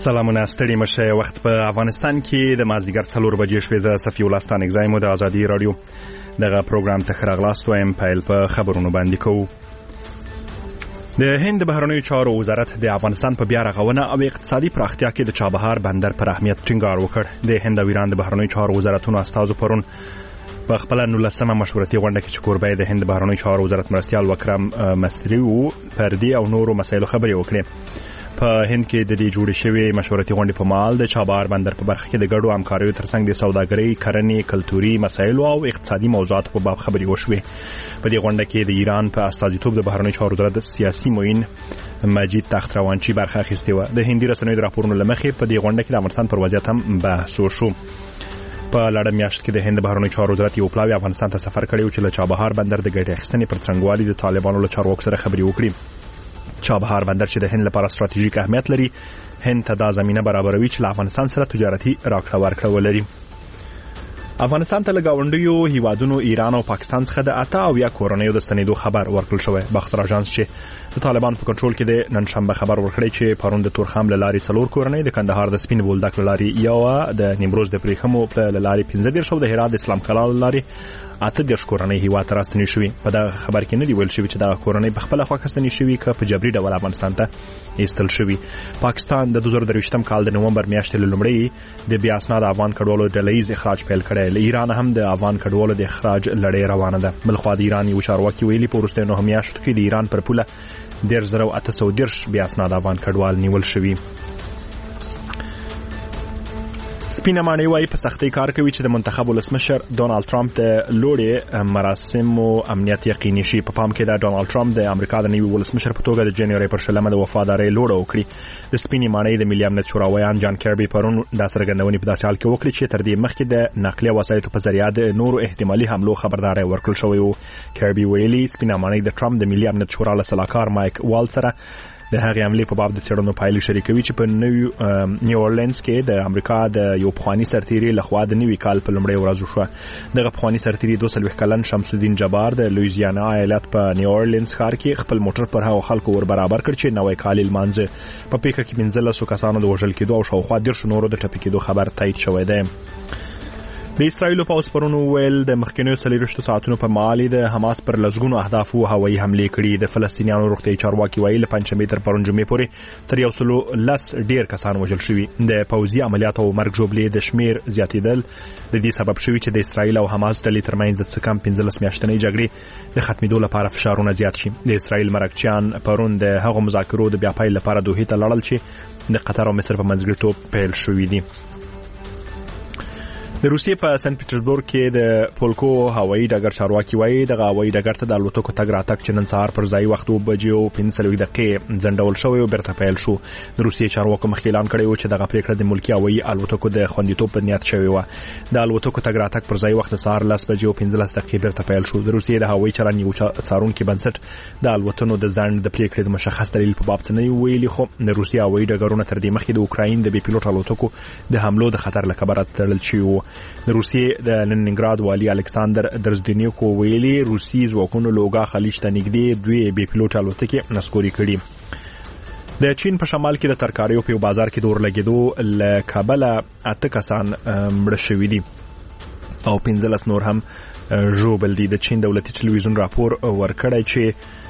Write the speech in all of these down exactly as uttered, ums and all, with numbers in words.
سلامونه ستړي مشه. وخت په افغانستان کې د مازدیګر څلور بجې شوې. زه صفي الله ستانک زایم د ازادي رادیو دغه پروګرام ته خراغلاست وایم. پیل په خبرونو باندې کوو. د هند بهرنیو چارو وزارت د افغانستان په بیا رغونه او اقتصادي پراختیا کې د چابهار بندر پر اهمیت ټینګار وکړ. د هند او ایران د بهرنیو چارو وزارتونو استازو پرون په خپل نولسمه مشورتي غونډه کې چې کوربه د هند بهرنیو چارو وزارت مرستیال وکرم مصری او پردي او نورو مسایلو خبرې وکړې. په هند کې د دې جوړې شوې مشورتي غونډې په مال د چابهار بندر په برخه کې د ګډو همکاریو ترڅنګ د سوداګرۍ، کرنې، کلتوري مسایلو او اقتصادي موضوعاتو په باب خبرې وشوې. په دې غونډه کې د ایران په استازیتوب د بهرنیو چارو وزارت سیاسي معین مجید تختروانچی برخه اخیستې و. د هندي رسنیو د راپورونو له مخې په دې غونډه کې د افغانستان پر وضعیت هم بحث وشو. په لړم میاشت کې د هند بهرنیو چارو وزارت یو پلاوی افغانستان ته سفر کړی چې له چابهار بندر د ګټې اخیستنې پر څنګهوالي د طالبانو له چارواکو سره خبرې وکړي. چابهار بندر چې د هند لپاره ستراتیژیک اهمیت لري، هند ته دا زمينه برابروي چې له افغانستان سره تجارتي راکړه ورکړه ولري. افغانستان ته له گاونډیو هیوادونو ایران او پاکستان څخه د اته او یا کورونیو د ستنېدو خبر ورکړل شوی. باختر اژانس چې د طالبان په کنټرول کې د نن شنبه خبر ورکړی چې پرون د تورخم له لارې څلور کورنۍ، د کندهار د سپین بولدک له لارې یو، د نیمروز د پریخمو له لارې پنځه دېرش او د هرات د اسلام کلا له لارې اته دېرش کورنۍ هیواد ته راستنې شوې. په دغه خبر کې نه دی ویل شوی چې دغه کورنۍ په خپله خوښه ستنې شوي که په جبري ډول افغانستان ته ایستل شوي. پاکستان د دوه زره درویشتم کال د نومبر میاشتې له لومړۍ د بې اسناده افغان کډوالو ډلهییز اخراج پیل کړی. له ایران هم د افغان کډوالو د اخراج لړۍ روانه ده. بلخوا د ایران یو چارواکي ویلي په وروستیو نهو میاشتو کې د ایران پر پوله دېرش زره او اته سوه دېرش بې اسناده افغان کډوال نیول شوي. سپینه ماڼۍ وايي په سختۍ کار کوي چې د منتخب ولسمشر ډونالد ټرمپ د لوړې مراسمو امنیت یقیني شي. په پام کې د ډونالد ټرمپ د امریکا د نوي ولسمشر په توګه د جنوري پر شلمه د وفادارۍ لوړه وکړي. د سپینې ماڼۍ د ملي امنیت شوراویان جان کیربي پرون دا څرګندونې په داسې حال کې وکړي چې تر دې مخکې د نقلیه وسایطو په ذریعه د نورو احتمالي حملو خبرداری ورکړل شوی و. کیربي ویلي سپینه ماڼۍ د ټرمپ د ملي امنیت شورا له سلاکار مایک وال سره د هغې حملې په باب د څېړنو پایلې شریکوي چې په نیو اورلینز کې د امریکا د یو پخواني سرتیري لخوا د نوي کال په لومړۍ ورځ وشوه. دغه پخواني سرتیري دوه څلوېښت کلن شمس الدین جبار د لویزیانا ایالت په نیو اورلینز ښار کې خپل موټر پر هغو خلکو ور برابر کړ چې نوی کال یې لمانځه. په پیښه کې پنځلسو کسانو د وژل کېدو او شاوخوا دېرشو نورو د ټپي کېدو خبر تایید شوی دی. د اسرائیلو پوځ پرون وویل د مخکینیو څلېرویشتو ساعتونو په معال د حماس پر لسګونو اهدافو هوایي حملې کړي. د فلسطینیانو روغتیایي چارواکي وایي له پنجشنبې تر پرون جمعې پورې تر یو سلو لس ډېر کسان وژل شوي. د پوځي عملیاتو او مرګ ژوبلې د شمېر زیاتېدل د دې سبب شوي چې د اسرائیل او حماس ډلې ترمنځ د څه کم پنځلس میاشتنۍ جګړې د ختمېدو لپاره فشارونه زیات شي. د اسرائیل مرکچیان پرون د هغو مذاکرو د بیا پیل لپاره دوحې ته لاړل چې د قطر او مصر په منځګړیتوب پیل شوي دي. د روسیې په سنت پیټرزبورګ کې د پولکو هوایي ډګر چارواکي وایي دغه هوایي ډګر ته د الوتکو تګ راتګ چې نن سهار پر ځایي وخت اووه بجې او پنځه څلوېښت دقیقې ځنډول شوی او بیرته پیل شو. د روسیې چارواکو مخکې اعلان کړی و چې دغه پریکړه د ملکي هوایي الوتکو د خوندیتوب په نیت شوې وه. د الوتکو تګ راتګ پر ځایي وخت د سهار لس بجې او پنځلس دقیقې بیرته پیل شو. د روسیې د هوایي چلند یو څارونکي بنسټ د الوتنو د ځنډ د پریکړې د مشخص دلیل په باب څه نه ویلي، خو د روسیې هوایي ډګرونه تر دې مخکې د اوکراین د بې پیلوټ الوتکو د حملو د خطر له کبله تړل شوي وو. د روسیې د لنینګراد والي الکساندر درزدنیکو ویلي روسي ځواکونو لوګا خلیج ته نږدې دوی بې پیلوټ الوتکې نسکوري کړي. د چین په شمال کې د ترکاریو په یو بازار کې د اورلګېدو له کبله اته کسان مړه شوي دي او پنځلس نور هم ژوبل دي. د چین دولتي ټلویزیون راپور ورکړی چې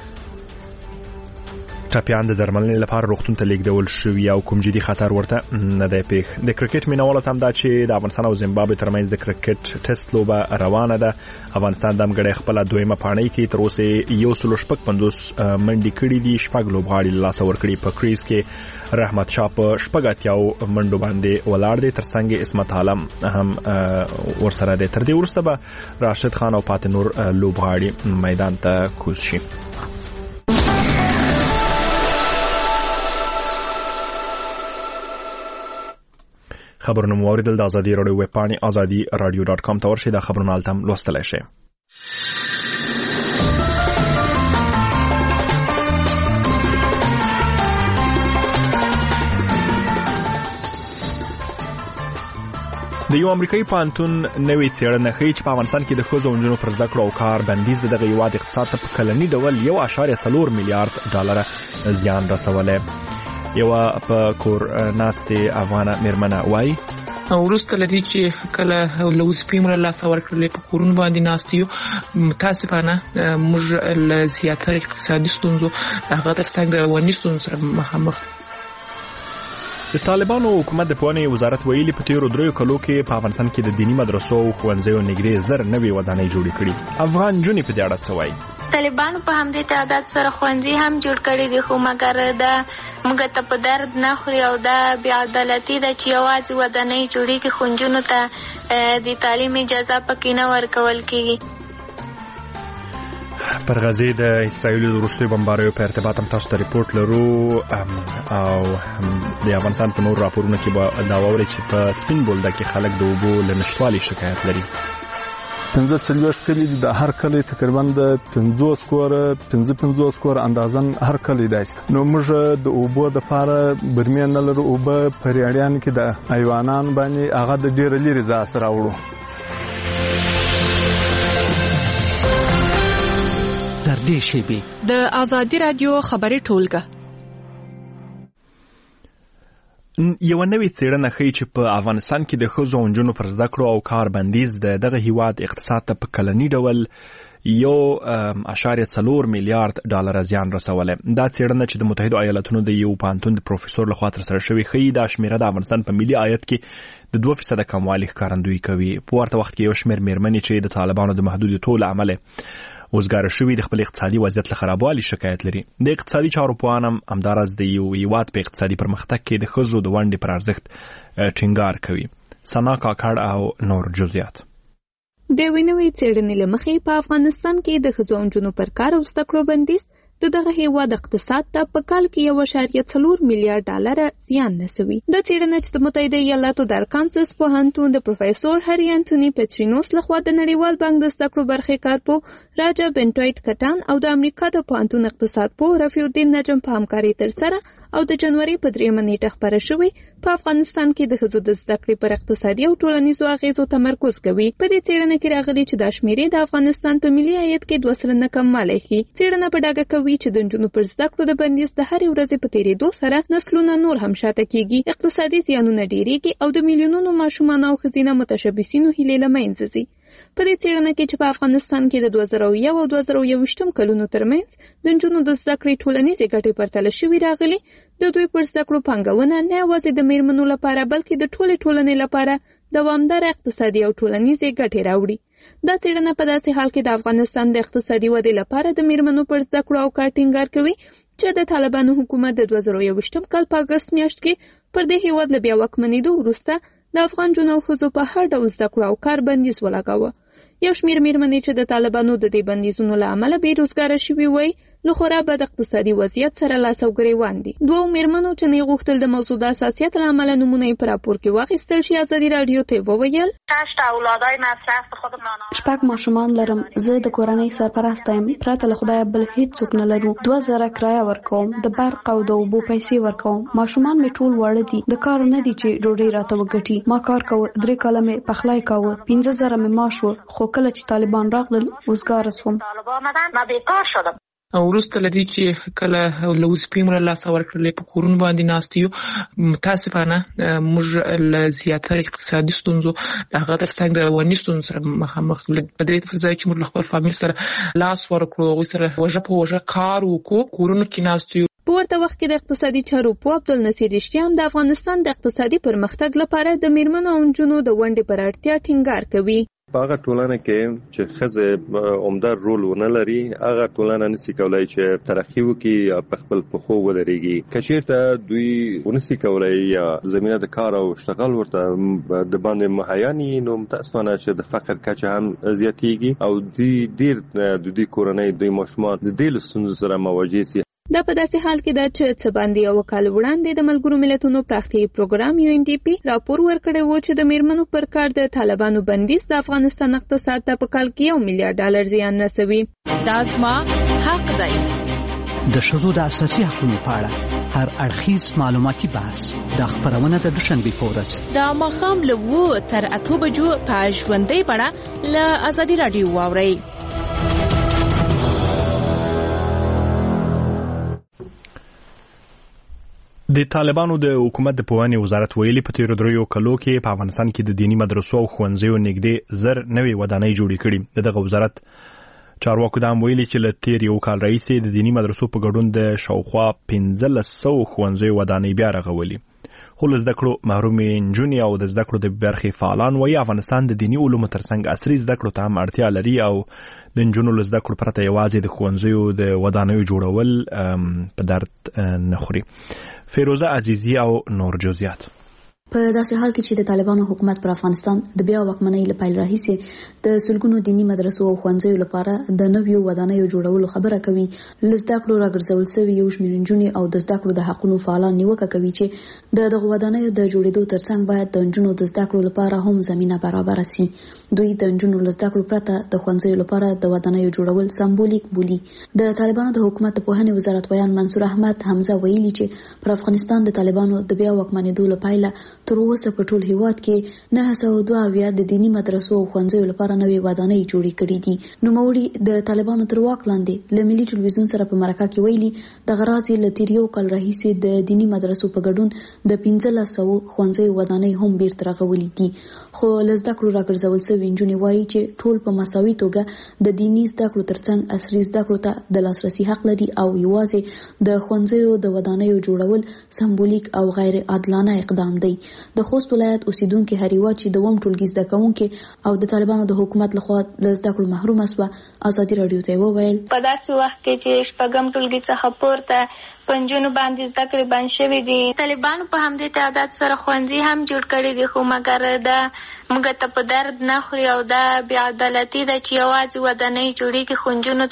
ټپیان د درملنې لپاره روغتون ته لیږدول شوي او کوم جدي خطر ورته نه دی پیښ. د کرکټ مینوالو ته هم دا چې د افغانستان او زیمبابوې ترمنځ د کرکټ ټیسټ لوبه روانه ده. افغانستان د همګړۍ خپله دویمه پاڼۍ کې تر اوسه یو سلو شپږ پنځوس منډې کړي دي، شپږ لوبغاړي له لاسه ورکړي. په کریز کې رحمت شاه په شپږ اتیاو منډو باندې ولاړ دی، ترڅنګ عصمت عالم هم ورسره دی. تر دې وروسته به راشد خان او پاتې نور لوبغاړي میدان ته کوز شي. خبرونه مو اوریدل. د ازادي رادیو ویب پاڼې ازادي رادیو ډاټ کام ته ورشئ. دا خبرونه هلته هم لوستلی شئ. د یو امریکایي پوهنتون نوې څېړنه ښیي چې په افغانستان کې د ښځو او نجونو پر زده کړو او کار بندیز د دغه هېواد اقتصاد ته په کلني ډول یو اعشاریه څلور میلیارډ ډالره زیان رسولی. یو په کور ناستې افغانه میرمنه وایي ورسته لدی چې کله لوز پیمره لاس ورکړل په کورون باندې ناستیو متاسفانه موږ ل زیاتره اقتصادي ستونزو هغه تر څنګ د ونی ستونزو سره مخامخ. د طالبانو حکومت د پوهنې وزارت ویلي په تیرو دریو کلو کې په افغانستان کې د دینی مدرسو او ښوونځیو نږدې زر نوي ودانۍ جوړې کړي. افغان نجونې په دې اړه څه وایي؟ طالبانو په همدې تعداد سره ښوونځي هم جوړ کړي دي، خو مګر دا موږ ته په درد نه خوري او دا بې عدالتي ده چې یوازې ودانۍ جوړېږي خو نجونو ته د تعلیم اجازه پکې نه ورکول کېږي. پر غزې د اسرائیلو د وروستیو بمباریو په ارتباط هم تاسو ته ریپورټ لرو او د افغانستان په نور راپورونو کې به دا واورئ چې په سپین بولدک کې خلک د اوبو له نشتوالي شکایت لري. پنځه څلوېښت کلي دي، د هر کلی تقریبا د پنځوس کوره پنځه پنځوس کوره اندازن هر کلی داسې. نو موږ د اوبو دپاره برمې نه لرو، اوبه په ریاړیانو کې د حیوانان باندې هغه د ډېره لرې ځای سره راوړو. تر دې شیبې د آزادي رادیو خبري ټولګه یو نوې څېړنه ښیي چې په افغانستان کې د ښځو او نجونو پر زده کړو او کار بندیز د دغه هیواد اقتصاد ته په کلني ډول یو اشاریه څلور میلیارډ ډالر زیان رسولی. دا څېړنه چې د متحدو ایالاتونو د یو پوهنتون د پروفیسور لخوا ترسره شوې ښیي دا شمیره د افغانستان په ملي عاید کې د دوه فیصده کموالي ښکارندویي کوي. په ورته وخت کې یو شمېر میرمنې چې د طالبانو د محدودیتونو له امله وزګاره شوي د خپل اقتصادي وضعیت له خرابوالي شکایت لري. د اقتصادي چارو پوهان هم همداراز د یو هیواد په اقتصادي پرمختګ کې د ښځو د ونډې پر ارزښت ټینګار کوي. ثنا کاکړ او نور جزئیات. د یوې نوې څېړنې له مخې په افغانستان کې د ښځو او نجونو پر کار او زده کړو بندیز د دغه هیواد اقتصاد ته په کال کې یو اشاریه څلور میلیارډ ډالر زیان رسوي. د څېړنې چې د متحده ایالاتو د ارکانساس پوهنتون د پروفیسور هری انټوني پټرینوس لخوا د نړیوال بانک د زده کړو برخې کارپو راجا بنټویټ کټان او د امریکا د پوهنتون اقتصاد پوه رفیع الدین نجم په همکارۍ ترسره او د جنوري په دریمه نیټه خپره شوې په افغانستان کې د ښځو د زده کړې پر اقتصادي او ټولنیزو اغیزو تمرکز کوي. په دې څېړنه کې راغلي چې دا شمیرې د افغانستان په ملي عاید کې دوه سلنه کموالی ښيي. څېړنه په ډاګه کوي چې د نجونو پر زده کړو د بندیز د هرې ورځې په تېرېدو سره نسلونه نور هم شاته کېږي، اقتصادي زیانونه ډېرېږي او د میلیونونو ماشومانو او ښځینه متشبثینو هیلې له منځه ځي. په دې څېړنه کې چې په افغانستان کې د دوه زره یو او دوه زره یوویشتم کلونو ترمنځ د نجونو د زده کړې ټولنیزې ګټې پرتله شوي راغلي، د دوی پر زده کړو پانګونه نه یوازې د میرمنو لپاره بلکې د ټولې ټولنې لپاره دوامداره اقتصادي او ټولنیزې ګټې راوړي. دا څېړنه په داسې حال کې د افغانستان د اقتصادي ودې لپاره د میرمنو پر زده کړو او کار ټینګار کوي چې د طالبانو حکومت د دوه زره یوویشتم کال په اګست میاشت کې پر دې هیواد له بیا واکمنېدو وروسته د افغان نجونو او ښځو په هر ډول زده کړو او کار بندیز ولګاوه. یو شمېر میرمنې چې د طالبانو د دې بندیزونو له امله بېروزګاره شوي وای له خورا بد اقتصادي وضعیت سره لاس او ګریوان دي. دوو میرمنو چې نه غوښتل د موضوع د حساسیت له امله نمونه یې په راپور کې واخیستل شي ازادي راډیو ته وویل شپږ ماشومان لرم، زه د کورنۍ سرپرست یم، پرته له خدایه بل هیڅوک نه لرو. دوه زره کرایه ورکوم، د برق او د اوبو پیسې ورکوم، ماشومان مې ټول واړه دي، د کار نه دي چې ډوډۍ راته وګټي. ما کار کوه، درې کاله مې پخلی کوه، پنځه زره مې معاش و، خو کله چې طالبان راغلل وزګاره سوم. وروسته لدی چې کله لوز پیمره لاس ورکړل په کورون باندې ناستیو متاسفانه موږ ل زیاتره اقتصادي ستونزو دغه تر څنګ د ونی ستونزو سره مخامخ په دې ځای چې موږ خپل فامیل سره لاس ورکړو او سره وجه په وجه کار وکړو کورونو کې ناستیو. په ورته وخت کې د اقتصادي چارو پوه عبدالنصیر رښتیا هم د افغانستان د اقتصادي پرمختګ لپاره د میرمنو او نجونو د ونډې پر اړتیا ټینګار کوي. په هغه ټولنه کې چې ښځې عمده رول ونه لري هغه ټولنه نشي کولای چې ترقي وکړي په خپل پښو ودرېږي. که چېرته دوی ونشي کولای یا زمینه د کار او اشتغال ورته د باندې مهیا نه نو متاسفانه چې د فقر کچه هم زیاتېږي او دوی ډېر د دوی کورنۍ دوی ماشومان د دې ستونزو سره مواجه سي. دا په داسې حال کې ده چې څه باندې یو کال وړاندې د ملګرو ملتونو پراختیایي پروګرام یو ان ډي پي راپور ورکړی و چې د میرمنو پر کار د طالبانو بندیز د افغانستان اقتصاد ته په کال کې یو میلیارډ ډالر زیان رسوي. دا زما حق دی. د ښځو د اساسي حقوقو په اړه هر اړخیز معلوماتي بحث د خبرونه د دوشنبې په ورځ د ماښام له اوو تر اتو بجو په ژوندۍ بڼه له ازادي راډیو واورئ. د طالبانو د حکومت د پوهنې وزارت ویلي په تیرو دریو کلو کې په افغانستان کې د دینی مدرسو او ښوونځیو نږدې زر نوې ودانۍ جوړې کړي. دغه وزارت چارواکو دا هم ویلي چې له تیر یو کال راهیسې د دینی مدرسو په ګډون د شاوخوا پنځلس سوه ښوونځیو ودانۍ بیا رغولي. خو له زده کړو محرومې نجونې او د زده کړو د برخې فعالان وایي افغانستان د دیني علومو ترڅنګ عصري زده کړو ته هم اړتیا لري او د نجونو له زده کړو پرته یوازې د ښوونځیو د ودانیو جوړول په درد نه خوري. فیروزه عزیزی او نور جزئیات. په داسې حال کې چې د طالبانو حکومت پر افغانستان د بیا واکمنۍ له پیل راهیسې د سلګونو دینی مدرسو او ښوونځیو لپاره د نویو ودانیو جوړولو خبره کوي، له زده کړو راګرځول شوي یو شمېر نجونې او د زده کړو د حقونو فعالان نیوکه کوي چې د دغو ودانیو د جوړېدو ترڅنګ باید د نجونو د زده کړو لپاره هم زمینه برابره شي. دوی د نجونو له زده کړو پرته د ښوونځیو لپاره د ودانیو جوړول سمبولیک بولي. د طالبانو د حکومت د پوهنې وزارت ویان منصور احمد حمزه ویلي چې پر افغانستان د طالبانو د بیا واکمنېدو له پیله تر اوسه په ټول هیواد کې نه سوه دوه اویا د دینی مدرسو او ښوونځیو لپاره نوې ودانۍ جوړې کړې دي. نوموړي د طالبانو تر واک لاندې له ملي ټلویزیون سره په مرکه کې ویلي دغه راز یې له تیر یو کال راهیسې د دینی مدرسو په ګډون د پنځلس سوه ښوونځیو ودانۍ هم بیرته رغولې دي. خو له زده کړو راګرځول شوي نجونې وایي چې ټول په مساوي توګه د دینی زده کړو ترڅنګ عصري زده کړو ته د لاسرسي حق لري او یوازې د ښوونځیو د ودانیو جوړول سمبولیک او غیر عادلانه اقدام دی. د خوست ولایت اوسیدونکو هریوا چې دوم ټولګي زده کوونکي او د طالبانو د حکومت لخوا له زده کړو محروم شوه ازادي راډیو ته وویل په داسې وخت کې چې شپږم ټولګي څخه پورته په نجونو باندې زده کړې بند شوي دي. طالبانو په همدې تعداد سره ښوونځي هم جوړ کړي دي، خو مګر دا موږ ته په درد نه خوري او دا بې عدالتي ده چې یوازې ودانۍ جوړېږي خو نجونو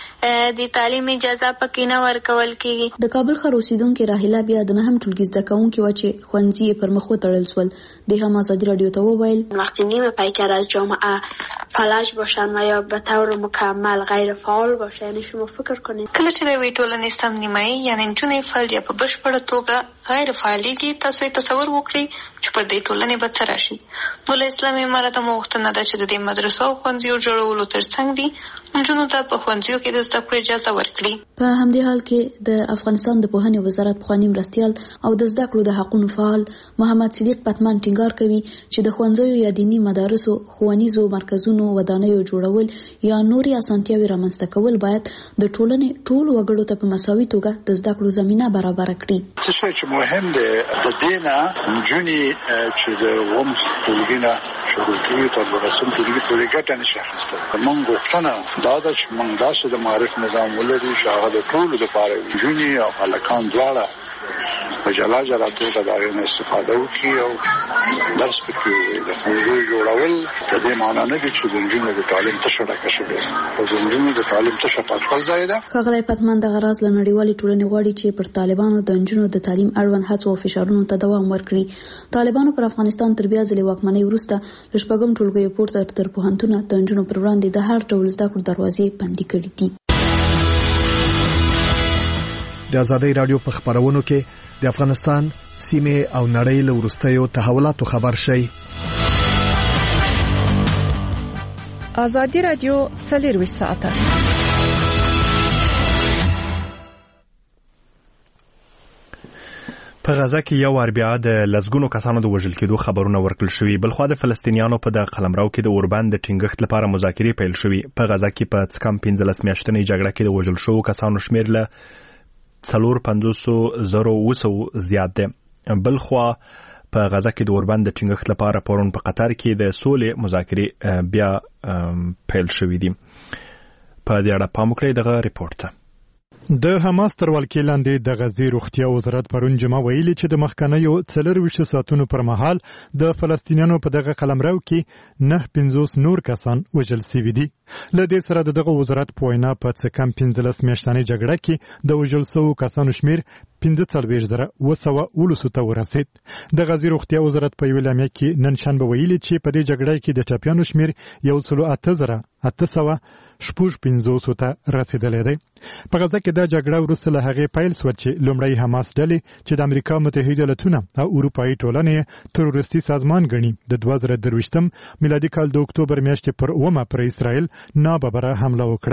ته د تعلیم اجازه پکې نه ورکول کېږي. د کابل ښار اوسیدونکې راهیله بیا د نهم ټولګي زده کوونکې وه چې ښوونځي یې پر مخ وتړل شول. د هم ازادي راډیو ته وویل وقتی نیمه پیکر از جامعه فلج باشن و یا به طور مکمل غیر فعال باشه، یعنی شما فکر کنید کله چې د یوې ټولنې سم نیمایي یعنې نجونې فلج یا په بشپړه توګه غیر فعالېږي، تاسو یې تصور وکړئ چې پر دې ټولنې به څه راشي. نو له اسلامي امارت مو غوښتنه ده چې د دې مدرسو او ښوونځیو جوړولو ترڅنګ دي نجونو ته په ښوونځیو کې د زده کړو اجازه ورکړي. په همدې حال کې د افغانستان د پوهنې وزارت پخواني مرستیال او د زده کړو د حقونو فعال محمد صدیق پتمان ټینګار کوي چې د ښوونځیو یا دیني مدارسو ښوونیزو مرکزونو ودانیو جوړول یا نورې اسانتیاوې رامنځته کول باید د ټولنې ټولو وګړو ته په مساوي توګه د زده کړو زمینه برابره کړي. څه چې مهم دی د دې نه نجونې چې د اووم ټولګي نه شروع کړي تر دولسم ټولګي پورې ګټه نشي اخیستلی. موږ غوښتنه دا ده چې موږ داسې د معرف نظام ولرو چې هغه د ټولو دپاره وي، نجونې او هلکان دواړه په جلا جلا توګه د هغې نه استفاده وکړي او درس پکې ووایي. د ښوونځیو جوړول په دې معنا نه دي چې د نجونو د تعلیم تشه ډکه شوې ده، د نجونو د تعلیم تشه په خپل ځای ده. ښاغلی پتمان دغه راز له نړیوالې ټولنې غواړي چې پر طالبانو د نجونو د تعلیم اړوند هڅو او فشارونو ته دوام ورکړي. طالبانو پر افغانستان تر بیا ځلې واکمنۍ وروسته له شپږم ټولګیو پورته تر پوهنتونه د نجونو پر وړاندې د هر ډول زده کړو دروازې بندي کړي دي. د ازادۍ راډیو په خبرونو کې د افغانستان سیمه او نړۍ له وروستیو تحولاتو خبر شي. ازادي راډیو څلور ساعته په غزا کې یو وار بیا د لسګونو کسانو د وژل کېدو خبرونه ورکړل شوي. بلخوا د فلسطینیانو په د قلمرو کې د اوربند د ټینګښت لپاره مذاکرې پیل شوي. په غزا کې په څکم پنځلس میاشتنۍ جګړه کې د وژل شوو کسانو شمېر له څلور پنځوسو زرو اوه سوه زیات دی. بلخوا په غزا کې د اوربند د ټینګښت لپاره پرون په قطر کې د سولې مذاکرې بیا پیل شوي دي. په دې اړه پام وکړئ دغه ریپورت ته. د حماس تر ولکې لاندې د غزې روغتیا وزارت پرون جمعه ویلي چې د مخکنیو څلرویشت ساعتونو پر مهال د فلسطینیانو په دغه قلمرو کې نه پنځوس نور کسان وژل شوي دي. له دې سره د دغه وزارت په وینا په څه کم پنځلس میاشتنۍ جګړه کې د وژل شوو کسانو شمېر پنځه څلوېښت زره اوه سوه اوولسو ته ورسېد. د غزې روغتیا وزارت په یوه اعلامیه کې نن شنبه ویلي چې په دې جګړه کې د ټپیانو شمېر یو سلو اته زره اته سوه شپږ پنځوسو ته رسېدلی دی. په غزه کې دا جګړه وروسته له هغې پیل شوه چې لومړی حماس ډلې چې د امریکا متحده ایالتونه او اروپایي ټولنې تروریستي سازمان ګڼي د دوه زره درویشتم میلادي کال د اکتوبر میاشتې پر اوومه پر اسرائیل ناببره حمله وکړه.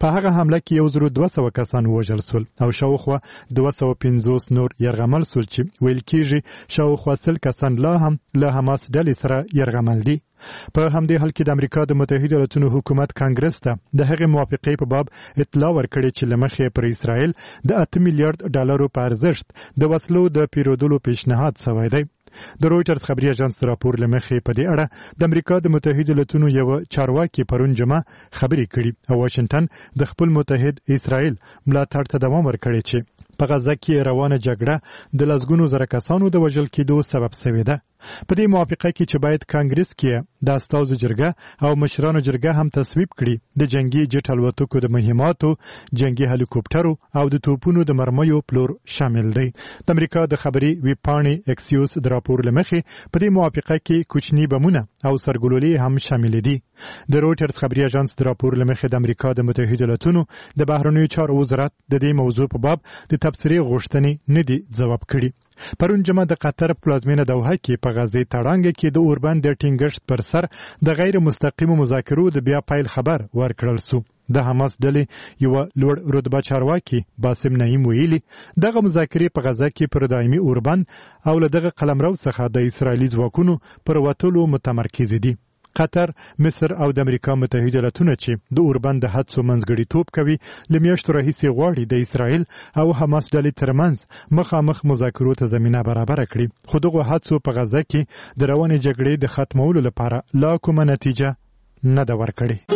په هغه حمله کې یو زر دوه سوه کسان ووژل سول او شاوخوا دوه سوه پنځوس نور یرغمل سول چې ویل کېږي شاوخوا سل کسان لا هم له حماس ډلې سره یرغمل دي. په همدې حال کې د امریکا د متحده ایالاتونو حکومت کانګرس ته د هغې موافقې په باب اطلاع ورکړې چې له مخې پر اسرائیل د اته میلیارډ ډالرو په ارزښت د وسلو د پیرودلو پیشنهاد شوی دی. د رویټرز خبري اژانس راپور له مخې په دې اړه د امریکا د متحده ایالاتونو یو چارواکي پرون جمعه خبرې کړي او واشنگټن د خپل متحد اسرائیل ملاتړ ته دوام ورکړي چې په غزه کې روانه جګړه د لسګونو زره کسانو د وژل کېدو سبب شوې ده. په دې موافقه کې چې باید کانګرس کې د استازو جرګه او مشرانو جرګه هم تصویب کړي د جنگي جټ الوتکو د مهماتو، جنگي هلیکوپټرو او د توپونو د مرمیو پلور شامل دی. د امریکا د خبري ویبپاڼې اکسیوس د راپور له مخې په دې موافقه کې کوچني بمونه او سرګلولې هم شامل دي. د رویټرز خبري اژانس د راپور له مخې د امریکا د متحده ایالاتونو د بهرنیو چارو وزارت د دې موضوع په باب د تبصرې غوښتنې نه دي ځواب کړي. پرون جمعه د قطر پلازمینه دوحه کې په غزې تړانګه کې د اوربند د ټینګښت پر سر د غیر مستقیمو مذاکرو د بیا پیل خبر ورکړل سو. د حماس ډلې یو لوړ رتبه چارواکي باسم نعیم ویلي دغه مذاکرې په غزه کې پر دایمي اوربند او له دغه قلمرو څخه د اسرایلي ځواکونو پر وتلو متمرکز دي. قطر، مصر او د امریکا متحده ایالاتونه چې د اوربند د حدسو منځګړیتوب کوي له میاشتو راهیسې غواړي د اسرایل او حماس ډلې ترمنځ مخامخ مذاکرو ته زمینه برابره کړي، خو دغه حدسو په غزه کې د روانې جګړې د ختمولو لپاره لا کومه نتیجه نه ده ورکړې.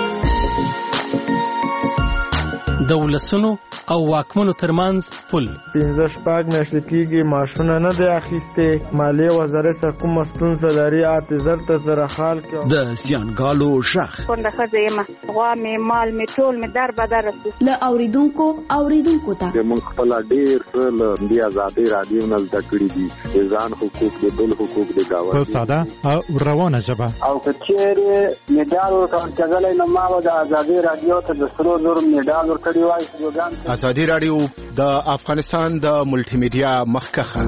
د ولسونو او واکمنو ترمنځ پل پنځه شپږ میاشتې کېږي معاشونه نه دی اخیستې، مالیې وزارت سره کومه ستونزه لري اته زر ته زره خال کې د زیانګالو غږ کونډه ښځه یم، غوا مې مال مې ټول مې در بدر رسي له اوریدونکو اوریدونکو ته موږ خپل ډېر څه له دې ازادۍ راډیو نه زده کړي دي، د ځان حقوق د بل حقوق د ګاونډي په ساده او روانه ژبه. او که چېرې مډال ورکول کېدلی نو ما به د ازادۍ راډیو ته د سرو زرو مډال ورکړی وای. ازادي راډیو د افغانستان د ملټي میډیا مخکخه.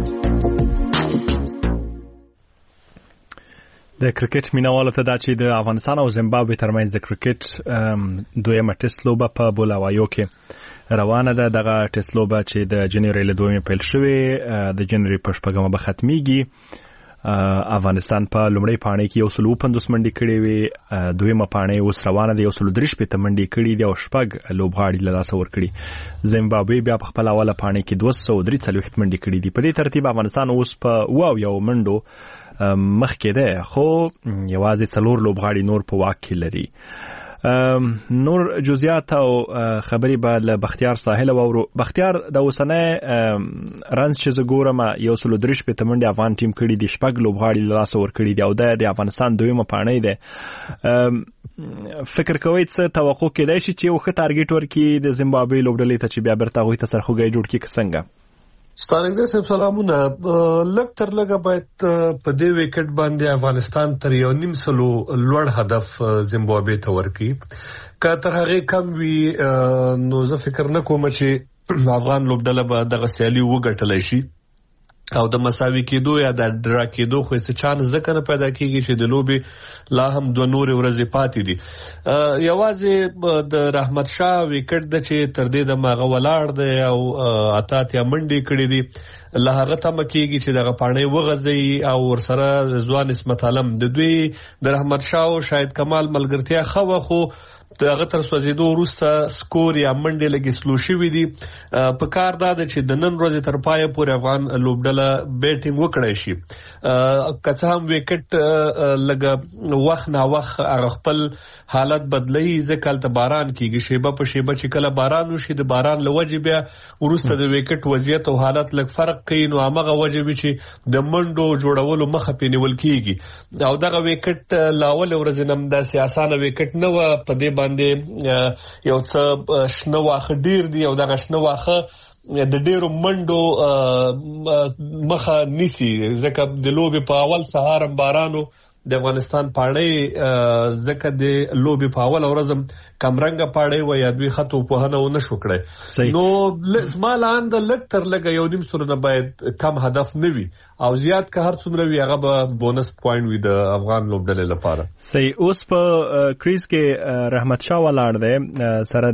د کرکټ مینوالو ته دا چې د افغانستان او زیمبابوې ترمنځ د کرکټ دویمه ټیسټ لوبه په بولاوایو کې روانه ده. دغه ټیسټ لوبه چې د جنوري له دویمې پیل شوې د جنوري په شپږمه به ختمیږي. افغانستان په لومړی پاڼې کې یو سل پنځوس منډې کړې وې، دویمه پاڼې اوس روانه ده، یو سل درې شپېته منډې کړې دي او شپږ لوبغاړي له لاسه ورکړي. زیمبابوې بیا په خپله اوله پاڼې کې دوه سوه درې څلوېښت منډې کړې دي. په دې ترتیب افغانستان اوس په اوه اویاو منډو مخکې ده، خو یوازې څلور لوبغاړي نور په واک کې لري. نور جزئیات او خبري به له بختیار ساحل او بختیار د اوسنۍ رنز چې زګورم یو سل درې شپېته منډې افغان ټیم کړي دي، شپږ لوبغاړي له لاسه ورکړي دي او د افغانستان دویمه پاڼۍ ده. فکر کوئ څه توقع کېدای شي چې یو ښه ټارګېټ ورکړي د زیمبابوې لوبډلې ته چې بیا بیرته هغوی ته سرخوږی جوړ کړي که څنګه؟ ستانګزی صاحب سلامونه. لږ تر لږه باید په دې وکټ باندې افغانستان تر یو نیم سلو لوړ هدف زیمبابوې ته ورکړي. که تر هغې کم وي نو زه فکر نه کوم چې افغان لوبډله به دغه سیالي وګټلی شي او د مساوي کېدو یا د ډرا کېدو خو هیڅ چانس ځکه نه پیدا کېږي چې د لوبې لا هم دوه نورې ورځې پاتې دي. یوازې د رحمت شاه وکټ ده چې تر دې دمه هغه ولاړ دی او اته اتیا منډې کړې دي، له هغه تمه کېږي چې دغه پاڼۍ وغځوي او ورسره ځوان عصمت عالم د دوی د رحمت شاه او شاهد کمال ملګرتیا ښه وه، خو د هغه تر سوځېدو وروسته سکور یا منډې لږې سلو شوي دي. په کار دا ده چې د نن ورځې تر پایه پورې افغان لوبډله بیټینګ وکړی شي. که څه هم وکټ لږه وخت ناوخت هغه خپل حالت بدلوي، ځکه هلته باران کېږي، شیبه په شیبه چې کله باران وشي د باران له وجې بیا وروسته د وکټ وضعیت او حالت لږ فرق کوي، نو همغه وجه وي چې د منډو جوړولو مخه پرې نیول کېږي. او دغه وکټ له اولې ورځې نه هم داسې اسانه وکټ نه وه، په دې باندې یو څه شنه واښه ډیر دي او دغه شنه واښه د ډیرو منډو مخه نیسي، ځکه د لوبې په اول سهار هم بارانو د افغانستان پاړې ځکه د لوبي په اول ورځم کمرنګ پاړې و یا دوی خطو په هنه و نشو کړی نو زمالان د لک تر لګ یو نیم سره نه باید کم هدف نه وي او زیات که هر څومره وي هغه به بونس پوینټ وي د افغان لوبډلې لپاره. صحیح. اوس په کریز کې رحمت شاه ولاړ دی سره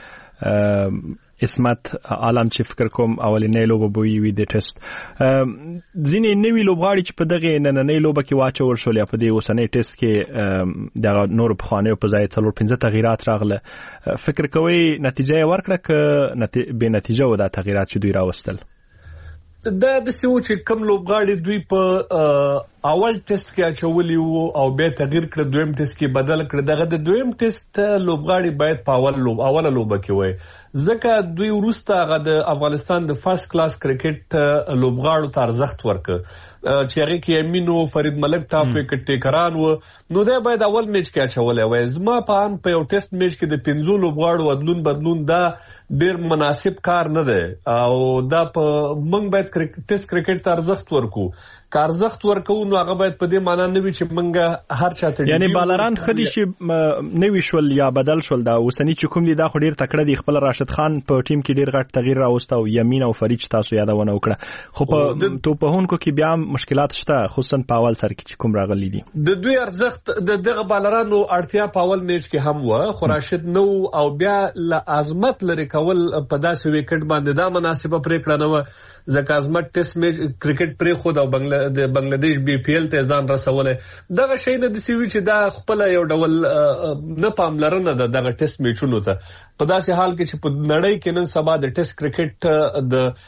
د اسمت عالم چې فکر کوم اولنې لوبه بوي وي د ټیسټ ځینې نوې لوبغاړي چې په دغه نننۍ لوبه کې واچول شول یا په دې اوسنۍ ټیسټ کې د نور په خوانیو په ځای څلور پنځه تغیرات راغله فکر کوي نتیجه یې ورکړه که به نتیجه و دا تغیرات چې دوی راوستل؟ دا د سیو چې کم لوبغاړي دوی په اول ټیسټ کې اچولي وو او بیا تغییر کړ دویم ټیسټ کې بدل کړ دغه د دویم ټیسټ لوبغاړي باید په اول لوب اوله لوبه کې وای ځکه دوی وروسته هغه د افغانستان د فرست کلاس کرکټ لوبغاړو ته ارزښت ورکړ چې هغه کې امینو فرید ملک ټاپ وکټ ټیکران وو نو دا باید اول میچ کې اچولای وای زما په ان په یو ټیسټ میچ کې د پنځو لوبغاړو بدلون بدلون دا ډیر مناسب کار نه دی او دا په موږ باید ټیسټ کرکټ ته ارزښت ورکو که ارزښت ورکو نو هغه باید په دې معنی نه وي چې موږ هر چاته یعنی بالران خدي چې نوي شول یا بدل شول دا اوسنی چې کوم دي دا خو ډیر تکړه دي خپل راشد خان په ټیم کې ډیر غټ تغییر راوست او یمین او فرید تاسو یادونه وکړه خو په توپهونکو کې بیا مشکلات شته خصوصا په اول سر کې چې کوم راغلي دي د دوی ارزښت د دغه بالرانو اړتیا په اول میچ کې هم و خو راشد نو او بیا ل عظمت لري کول په داسې وکټ باندې دا مناسبه پریکړه نه و ځکه عظمت ټیسټ میچ کرکټ پرې خو د بنگلاديش بي پی ایل ته ځان رسولې دغه شی نه د سیوی چې دا خپل یو ډول نه پاملرنه ده دغه ټیسټ میچونو ته په داسې حال کې چې په نړۍ کې نن سبا د ټیسټ کرکټ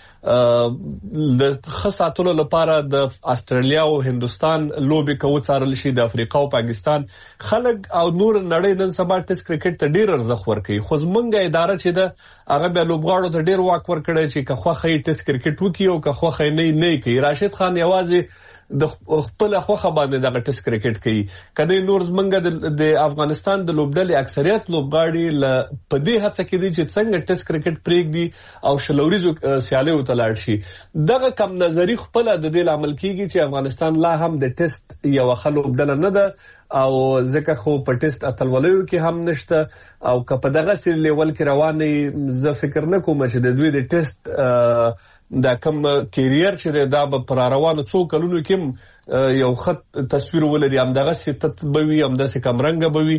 د د خاصاتلو لپاره د استرالیا او هندستان لوبي کوي څارل شي د افریقا او پاکستان خلک او نور نړۍ نن سبا ټیسټ کرکټ ته ډیر ارزښت ورکوي خو زمونږه اداره چې ده هغه به لوبغاړو ته ډیر واک ورکړي چې که خوخه ټیسټ کرکټ وکي او که خوخه نه نه کوي راشد خان یوازې د خپل خوخه باندې د ټیسټ کرکټ کوي کله نور زمونږه د افغانستان د لوبډلې اکثریت لوبغاړي ل پدې هڅه کوي چې څنګه ټیسټ کرکټ پریږدي او شلوريزو سیالیو ته لاړ شي دغه کم نظری خپل د دې عمل کیږي چې افغانستان لا هم د ټیسټ یو خلوبډله نه ده او ځکه خو په ټیسټ اتلولیو کې هم نشته او که په دغه سر لیول کې رواني زه فکر نه کوم چې د دوی د ټیسټ دا کوم کیریئر چې دا به پر روانو څو کلونو کې یو خط تصویر ولري هم دغه ست بوي هم د څه کمرنګ بوي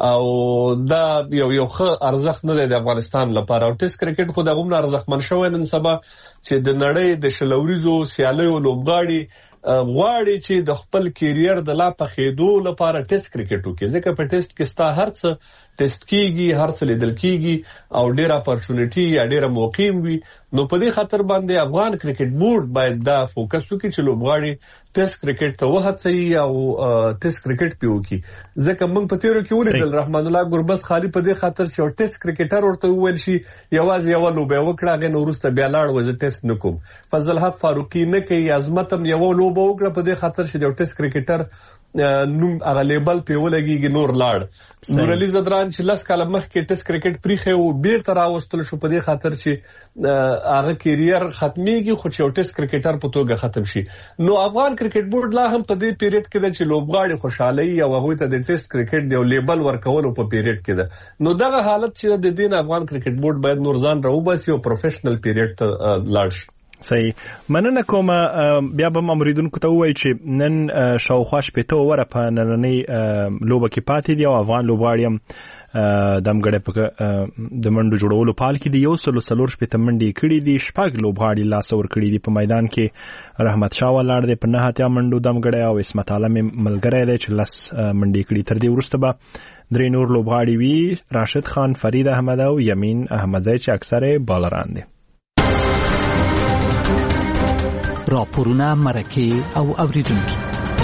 او دا یو یو ښه ارزښت نه دی د افغانستان لپاره او ټیسټ کرکټ خو دغه نه ارزښتمن شوی نن سبا چې د نړۍ د شلوريزو سیالیو لوبغاړي غواړي چې د خپل کیریئر د لا پخېدو لپاره ټیسټ کرکټ وکړي ځکه په ټیسټ کې ستا هر څه ټیسټ کیږي هر څه لیدل کیږي او ډیر اپورچونټی یا ډیر موقع وي نو په دې خاطر باندې افغان کرکټ بورډ باید دا فوکس وکړي چې لوبغاړي ټیسټ کرکټ ته وهڅوي او ټیسټ کرکټ پیوکي ځکه موږ په تیرو کې ولیدل رحمان الله ګربز خالي په دې خاطر چې ټیسټ کرکټر ورته وویل شي یوازې یو لوبه وکړه غو نورسته بیا لاړ وځي ټیسټ نکوم فضل حق فاروقي نه کوي عظمتم یو لوبه وکړه په دې خاطر چې یو ټیسټ کرکټر نوم هغه لیبل په ولګي نور لاړ نور علي زدران چې لاس کاله مخکې ټیسټ کرکټ پریخه او بیرته راوستل شو په دې خاطر چې هغه کیریئر ختميږي خو چې ټیسټ کرکټر په توګه ختم شي نو افغان کرکټ بورډ لا هم په دې پیریډ کې د چې لوبغاړي خوشحالي او هغه ته د ټیسټ کرکټ دی لیبل ورکول په پیریډ کې ده نو دغه حالت چې د دین افغان کرکټ بورډ باید نور ځان راوباسي او پروفیشنل پیریډ ته لاړ شي. صحیح. مننه کوم. بیا به ماموریدونکو ته وایي چې نن شاوخوا شپېته اوره په نننۍ لوبه کې پاتې دي او افغان لوبغاړي هم دمګړې په د منډو جوړولو پال کې دي یو سلو څلور شپېته منډې کړې دي شپږ لوبغاړي لاس ور کړې دي په میدان کې رحمت شاه ولاړ دی په نه اتیا منډو دمګړې او اسمت عالم ملګری دی چې لس منډې کړې تر دې وروسته به درې نور لوبغاړي وي راشد خان فرید احمد او یمین احمدزی چې اکثره بالران دي. راپورونه مرکه او اوریدونکو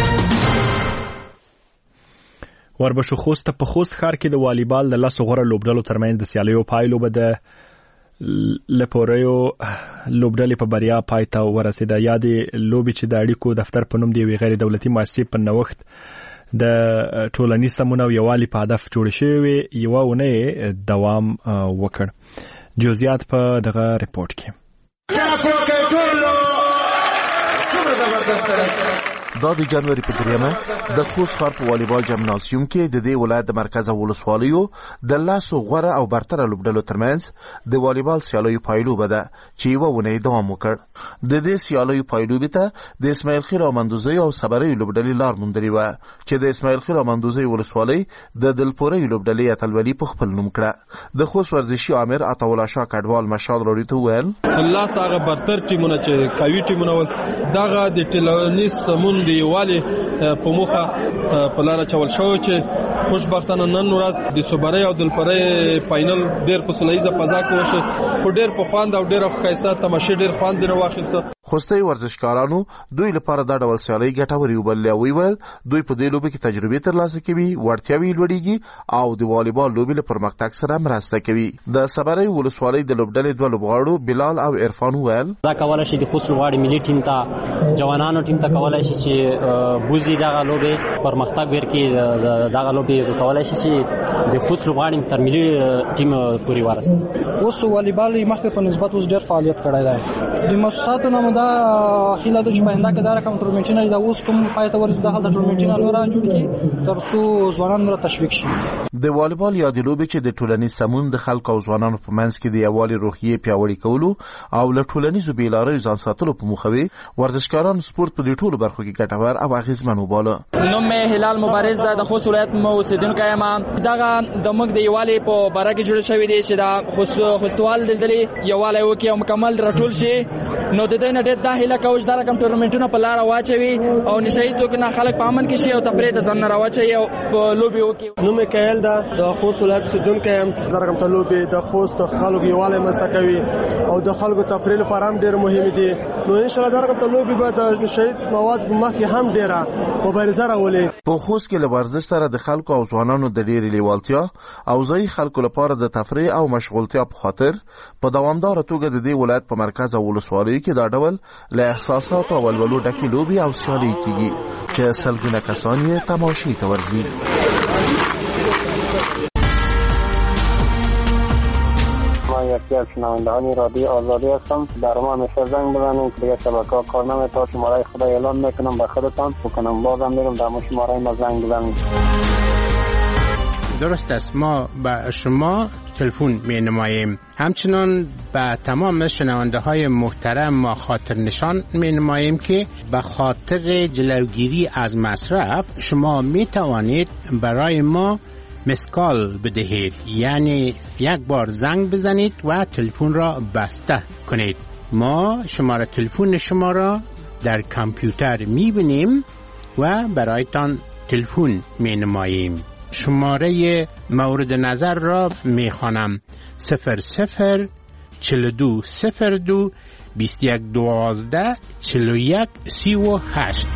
وربشو خوست په خوست ښار کې د والیبال د لاسو غوړه لوبډلو ترمنځ د سیالیو پایلو به د لپوریو لوبډلې په بریا پای ته ورسېده. یادې لوبې چې د اړیکو دفتر په نوم دی یوې غیر دولتي مؤسسې په نوښت د ټولنیز سمون او یووالي په هدف جوړ شوی یوه اونۍ دوام وکړ. جزئیات په دغه رپورټ کې دا د جنوري په دریمه د خوست ښار په والیبال جمنازیوم کې د دې ولایت د مرکز او ولسوالیو د لاسو غوره او برتره لوبډلو ترمنځ د والیبال سیالیو پایلوبه ده چې یوه اونۍ دوام وکړ. د دې سیالیو پایلوبې ته د اسماعیل خیل او مندوزیو او صبریو لوبډلې لار موندلې وه چې د اسماعیل خیل او مندوزیو ولسوالۍ د دلپورې لوبډلې اتلولي په خپل نوم کړه. د خوست ورزشي امیر عطاالله شاه کډوال مشال راډیو ته وویل الله هغه برتر ټیمونه چې قوي ټیمونه ول دغه د ټولنیز سمون دی والی په مخه په لار چول شو چې خوشبختانه نن ورځ د صبري او دلپورې فائنل ډېر په سولهیزه فضا کې وشو په ډېر په خواند او ډېر ښکایسته تماشې ډېر خوند زنه واخیسته. خوستي ورزشکارانو دوی لپاره دا ډول سیالۍ ګټورې وبللې او ویل دوی په دې لوبه کې تجربې ترلاسه کوي، وړتیاوې لوړېږي او د والیبال لوبې له پرمختګ سره مرسته کوي. د صبري ولسوالۍ د لوبډلې دوه لوبغاړو بلال او عرفان ویل دا کولای شي د خوست لوبغاړي ملي ټیم ته جوانانو ټیم ته کولای شي چې بوزي دغه لوبې پرمختګ ورکړي، دغه لوبې کولای شي چې د خوست لوبغاړي تر ملي ټیم پورې ورسوي. اوس والیبال مخکې په نسبت اوس ډېر فعالیت کړی دی. د مؤسساتو نه دا خیله د چپاینده کې دا رقم ټورنمنټونه دا اوس کوم پای ته ورسېد دغه ټورنمنټونه لور جوړ کړي تر څو ځوانان را تشویق شي. د والیبال یا د لوبې چې د ټولنیز سمون د خلکو او ځوانانو په منځ کې د یووالي روحیې پیاوړي کولو او له ټولنیزو بېلاریو ځان ساتلو په موخه وي ورزشکاران سپورت په دې ټولو برخو کې ګټور او اغېزمن وباله. نوم مې هلال مبارز ده، د خوست ولایت مو اوسېدونکی یم. دغه د موږ د یووالي په باره کې جوړ شوی دی چې دا خوستوال دلدلې یووالی وکړي او مکمل راټول شي. نو د دې نه ډېر دا هیله کوو چې دا رقم ټورنمنټونه په لاره واچوي او نشهید توګه نه خلک په امن کې شي او تفریح ته ځان نه راواچوي او لوبې وکړي. نوم یې کایل ده، د خوست ولایت اوسېدونکی یم. دا رقم ته لوبې د خوست د خلکو یووالی مرسته کوي او د خلکو تفریح لپاره هم ډېر مهم دي. نو انشاءالله دا رقم ته لوبې به د نشهید مواد مخکې هم ډېره مبارزه راولي. په خوست کې له ورزش سره د خلکو او ځوانانو د ډېرې لیوالتیا او ځایي خلکو لپاره د تفریح او مشغولتیا په خاطر په دوامداره توګه د دې ولایت په مرکز او ولسوالیو کې دا ډول له احساساتو او ولولو ډکې لوبې او سیالۍ کېږي چې سلګونه کسان یې تماشې ته ورځي. یکی از شنوندهان رادیو آزادی هستم. در ما همیشه زنگ بزنید که دیگه شبکه ها کار نمیکنه. تا شماره خدا اعلان میکنم به خودتان بکنم بازم میرم در ما شماره ما زنگ بزنید. درست است، ما به شما تلفن می نماییم. همچنان به تمام شنونده های محترم ما خاطر نشان می نماییم که به خاطر جلوگیری از مصرف شما می توانید برای ما مسکال بدهید، یعنی یک بار زنگ بزنید و تلفن را بسته کنید. ما شماره تلفن شما را در کامپیوتر می بینیم و برایتان تلفن می نماییم. شماره مورد نظر را می خوانم: صفر صفر چل دو صفر دو بیست یک دوازده چل یک سی و هشت.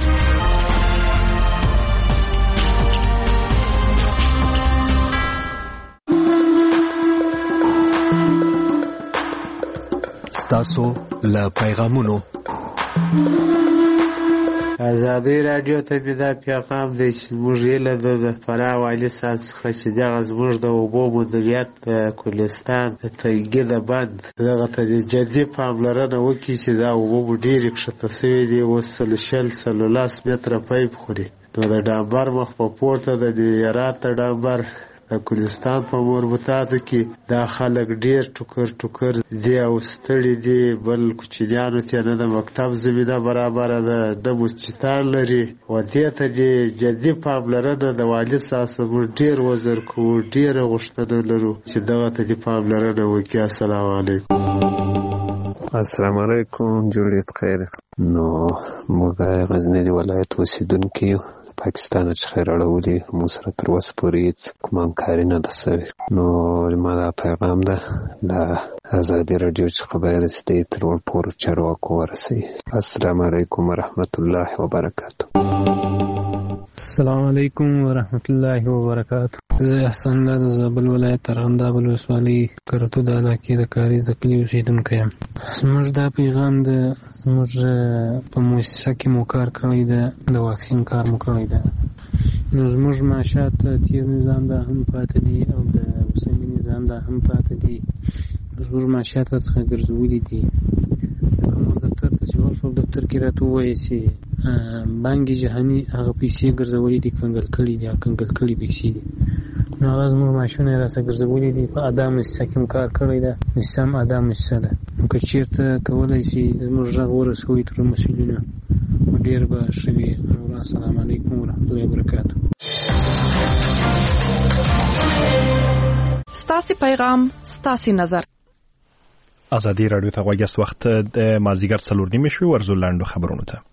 ستاسو له پیغامونو ازادي رادیو ته دا پیغام دی چې موږ یې له د فراه والي صاحب څخه چې دغه زموږ د اوبو مدیریت د کوهستان د تنګي د بند دغه ته جدي پاملرنه وکړي چې دا اوبه مو ډېرې کښته سوي دي. اوس څلور شل څلورلس متره پیپ خوري. نو د ډامبر مخ په پورته د هرات د ډامبر د کوهستان په مربوطاتو کې دا خلک ډېر ټوکر ټوکر دي او ستړي دي. بل کوچنیانو ته نه د مکتب زمینه برابره ده، نه مسجدان لري. و دې ته دې جدي پاملرنه د والي صاحب موږ ډېر وزر کوو، ډېره غوښتنه لرو چې دغه ته دې پاملرنه وکړي. السلام علیکم. السلام علیکم، جوړې بخیر. نو موږ غزنی ولایت اوسېدونکي یو، پاکستان څخه راړولې مو سره تر اوسه پورې هېڅ کوم همکاري نه ده سوې. نو ما دا پیغام ده له ازادي راډیو څخه باید چې دی تر ورپورو چارواکو ورسوي. السلام علیکم ورحمت الله وبرکاتو. السلام علیکم ورحمت الله وبرکاتو. زه احسان الله د زابل ولایت ارغنداب ولسوالۍ کرتو د علاقې د کاریز د کلي اوسېدونکی یم. زموږ دا پیغام ده، زموږ په مؤسسه کې مو کار کړی ده، د واکسین کار مو کړی ده. نو زموږ معاشات تیر نظام دا هم پاتې دي او د اوسني نظام دا هم پاتې دي. زموږ معاشات څخه ګرځولي دي. لکه موږ دفتر ته چې ورشو دفتر کې راته ووایي چې بانک جهاني هغه پیسې ګرځولې دي کنګل کړي دي کنګل کړي پیسې دي نو هغه زموږ ماشونه راسه ګرځولې دي په ادم سکم کار کړی ده نسم ادم سره نو که چیرته کولای شي زموږ غږ ورسوي تر مسؤلینو ډیر به شوي نو السلام علیکم ورحمت الله وبرکاته ستاسو پیغام ستاسو نظر ازادي رادیو ته غوږیاست وخت د مازیګر څلور نیمې شوي ورزو لاندو خبرونو ته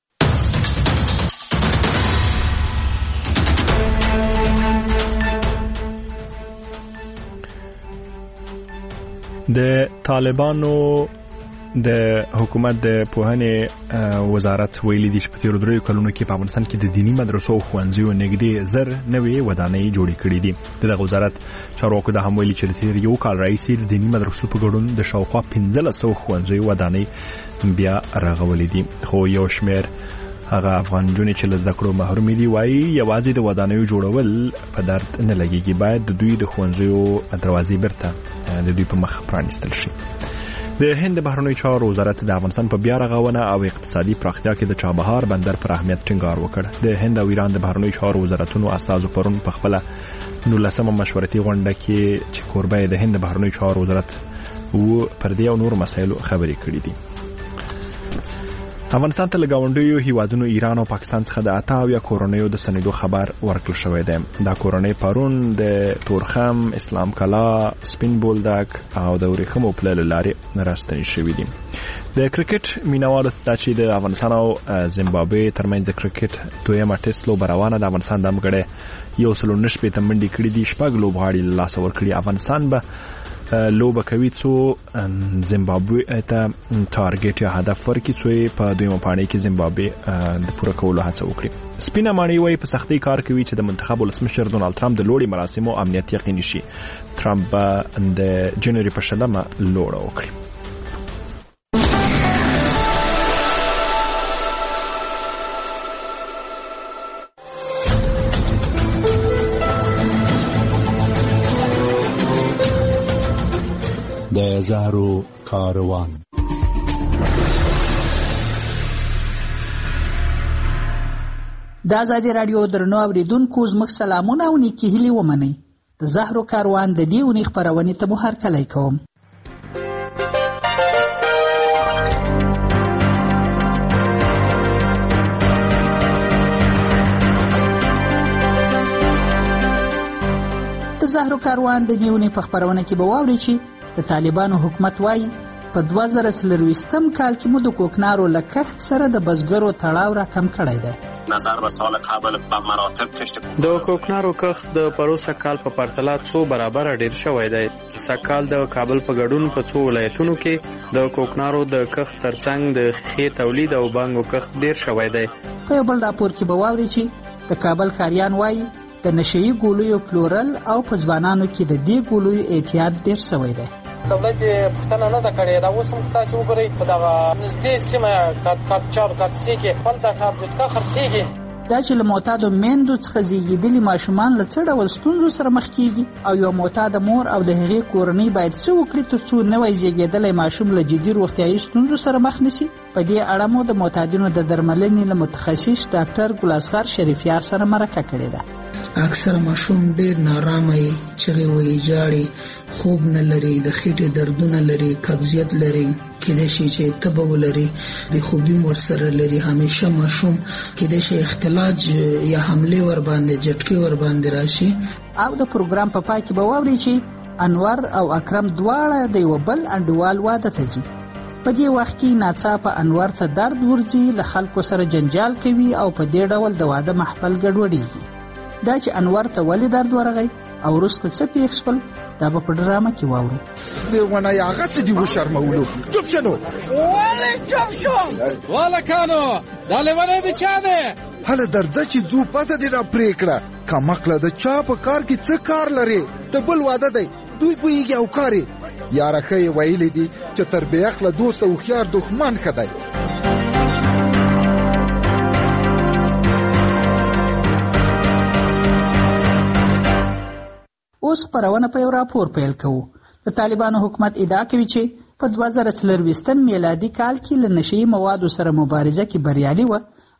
د طالبانو د حکومت د پوهنې وزارت ویلي دي چې په تیرو دریو کلونو کې په افغانستان کې د دیني مدرسو او ښوونځیو نږدې زر نوې ودانۍ جوړې کړې دي. دغه وزارت چارواکو دا هم ویلي چې د تیر یو کال راهیسې د دیني مدرسو په ګډون د شاوخوا پنځلس سوه ښوونځیو ودانۍ بیا رغولې دي. خو یو شمېر هغه افغان نجونې چې له زده کړو محروم دي وایي یوازې د ودانیو جوړول په درد نه لګېږي، باید د دوی د ښوونځیو دروازې بیرته د دوی په مخ پرانیستل شي. د هند بهرنیو چارو وزارت د افغانستان په بیا رغونه او اقتصادي پراختیا کې د چابهار بندر پر اهمیت ټینګار وکړ. د هند او ایران د بهرنیو چارو وزارتونو استازو پرون په خپل نولسمه مشورتي غونډه کې چې کوربه د هند بهرنیو چارو وزارت وو پر دې او نور مسایلو خبرې کړې دي. افغانستان ته له ګاونډیو هیوادونو ایران او پاکستان څخه د اته اویا کورنیو د سندو خبر ورکړل شوی دی. دا کورنۍ پرون د تورخم، اسلام کلا، سپین بولدک او د ورېښمو پله له لارې راستنې شوي دي. د کرکټ مینوالو ته چې د افغانستان او زیمبابوې ترمنځ د کرکټ دویمه ټیسټ لوبه روانه ده، افغانستان د همګړی یو سلو نه شپېته منډې کړي دي، شپږ لوبغاړي له لاسه ورکړي. افغانستان به لوبه کوي څو زیمبابوې ته ټارګټ یا هدف ورکړي څو په دویمه پاڼۍ کې زیمبابوې د پوره کولو هڅه وکړي. سپینه ماڼۍ وایي په سختۍ کار کوي چې د منتخب ولسمشر ډونالد ټرمپ د لوړې مراسمو امنیت یقیني شي. ټرمپ به د جنوري په شلمه لوړه وکړي. د زهرو کاروان د ازادي رادیو درنو اوریدونکو زموږ سلامونه او نیکی هیلې ومنئ. د زهرو کاروان د دې اونۍ خپرونې ته مو هرکلی کوم. د زهرو کاروان د دې اونۍ په خپرونه کې به واورئ چې د طالبانو حکومت وایي په دوه زره څلرویشتم کال کې مو د کوکنارو له کښت سره د بزګرو تړاو راکم کړی دی. نظر به سال قبل په مراتب کشت د کوکنارو کښت د پروسه کال په پرتله څو برابر ډیر شوی دی. سکال د کابل په ګډون په څو ولایتونو کې د کوکنارو د کښت ترڅنګ د ښې تولید او بانګو کښت ډیر شوی دی. په یو بل راپور کې به واورئ چې د کابل ښاریان وایي د نشهیي ګولیو پلورل او په ځوانانو کې د دې ګولیو اعتیاد ډیر شوی دی. دولت پښتنه نه ده کړې دا اوس هم تاسو وګورئ په دغه نږدې سیمه کارچار کارڅې کې خپل د ټابلټکا خرڅېږي. دا چې له معتادو میندو څخه زیږېدلي ماشومان له څه ډول ستونزو سره مخ کېږي او یو معتاده مور او د هغې کورنۍ باید څه وکړي تر څو نوی زیږېدلی ماشوم له جدي روغتیایي ستونزو سره مخ نشي. په دې اړه مو د معتادینو د درملنې له متخصص ډاکټر ګلاسغر شریفیار سره مرکه کړې ده. اکثر ماشوم ډیر نارامه وي، چغې وهي، ژاړي، خوب نه لري، د خېټې دردونه لري، قبضیت لري، کېدای شي چې تبه ولري، بېخوبي ورسره لري. همیشه ماشوم کېدای شي اختلاج یا حملې ور باندې جټکې ور باندې راشي. او د پروګرام په پای کې به واورئ چې انور او اکرم دواړه د یو بل انډیوال واده ته ځي. په دې وخت کې ناڅاپه انور ته درد ورځي، له خلکو سره جنجال کوي او په دې ډول د واده محفل ګډوډېږي. دا چې انور ته ولې درد ورغی او وروسته څه پېښ شول دا به په ډرامه کې واورو. لیونی هغه څه دې وشرمولو. چوپ شه نو. ولې چوپ شو؟ والکانو دا لیونی د چا دی؟ هله درځه چې ځو پته دې را پرې کړه. کمقله د چا په کار کې څه کار لرې؟ د بل واده دی، دوی پوهېږي او کار یې. یاره ښه یې ویلي دي چې تر بې عقله دوست او هوښیار دښمن ښه دی. اوس خپرونه په یو راپور پیل کوو. د طالبانو حکومت ادعا کوي چې په دوه زره څلرویشتم میلادي کال کې له نشهیي موادو سره مبارزه کې بریالي وه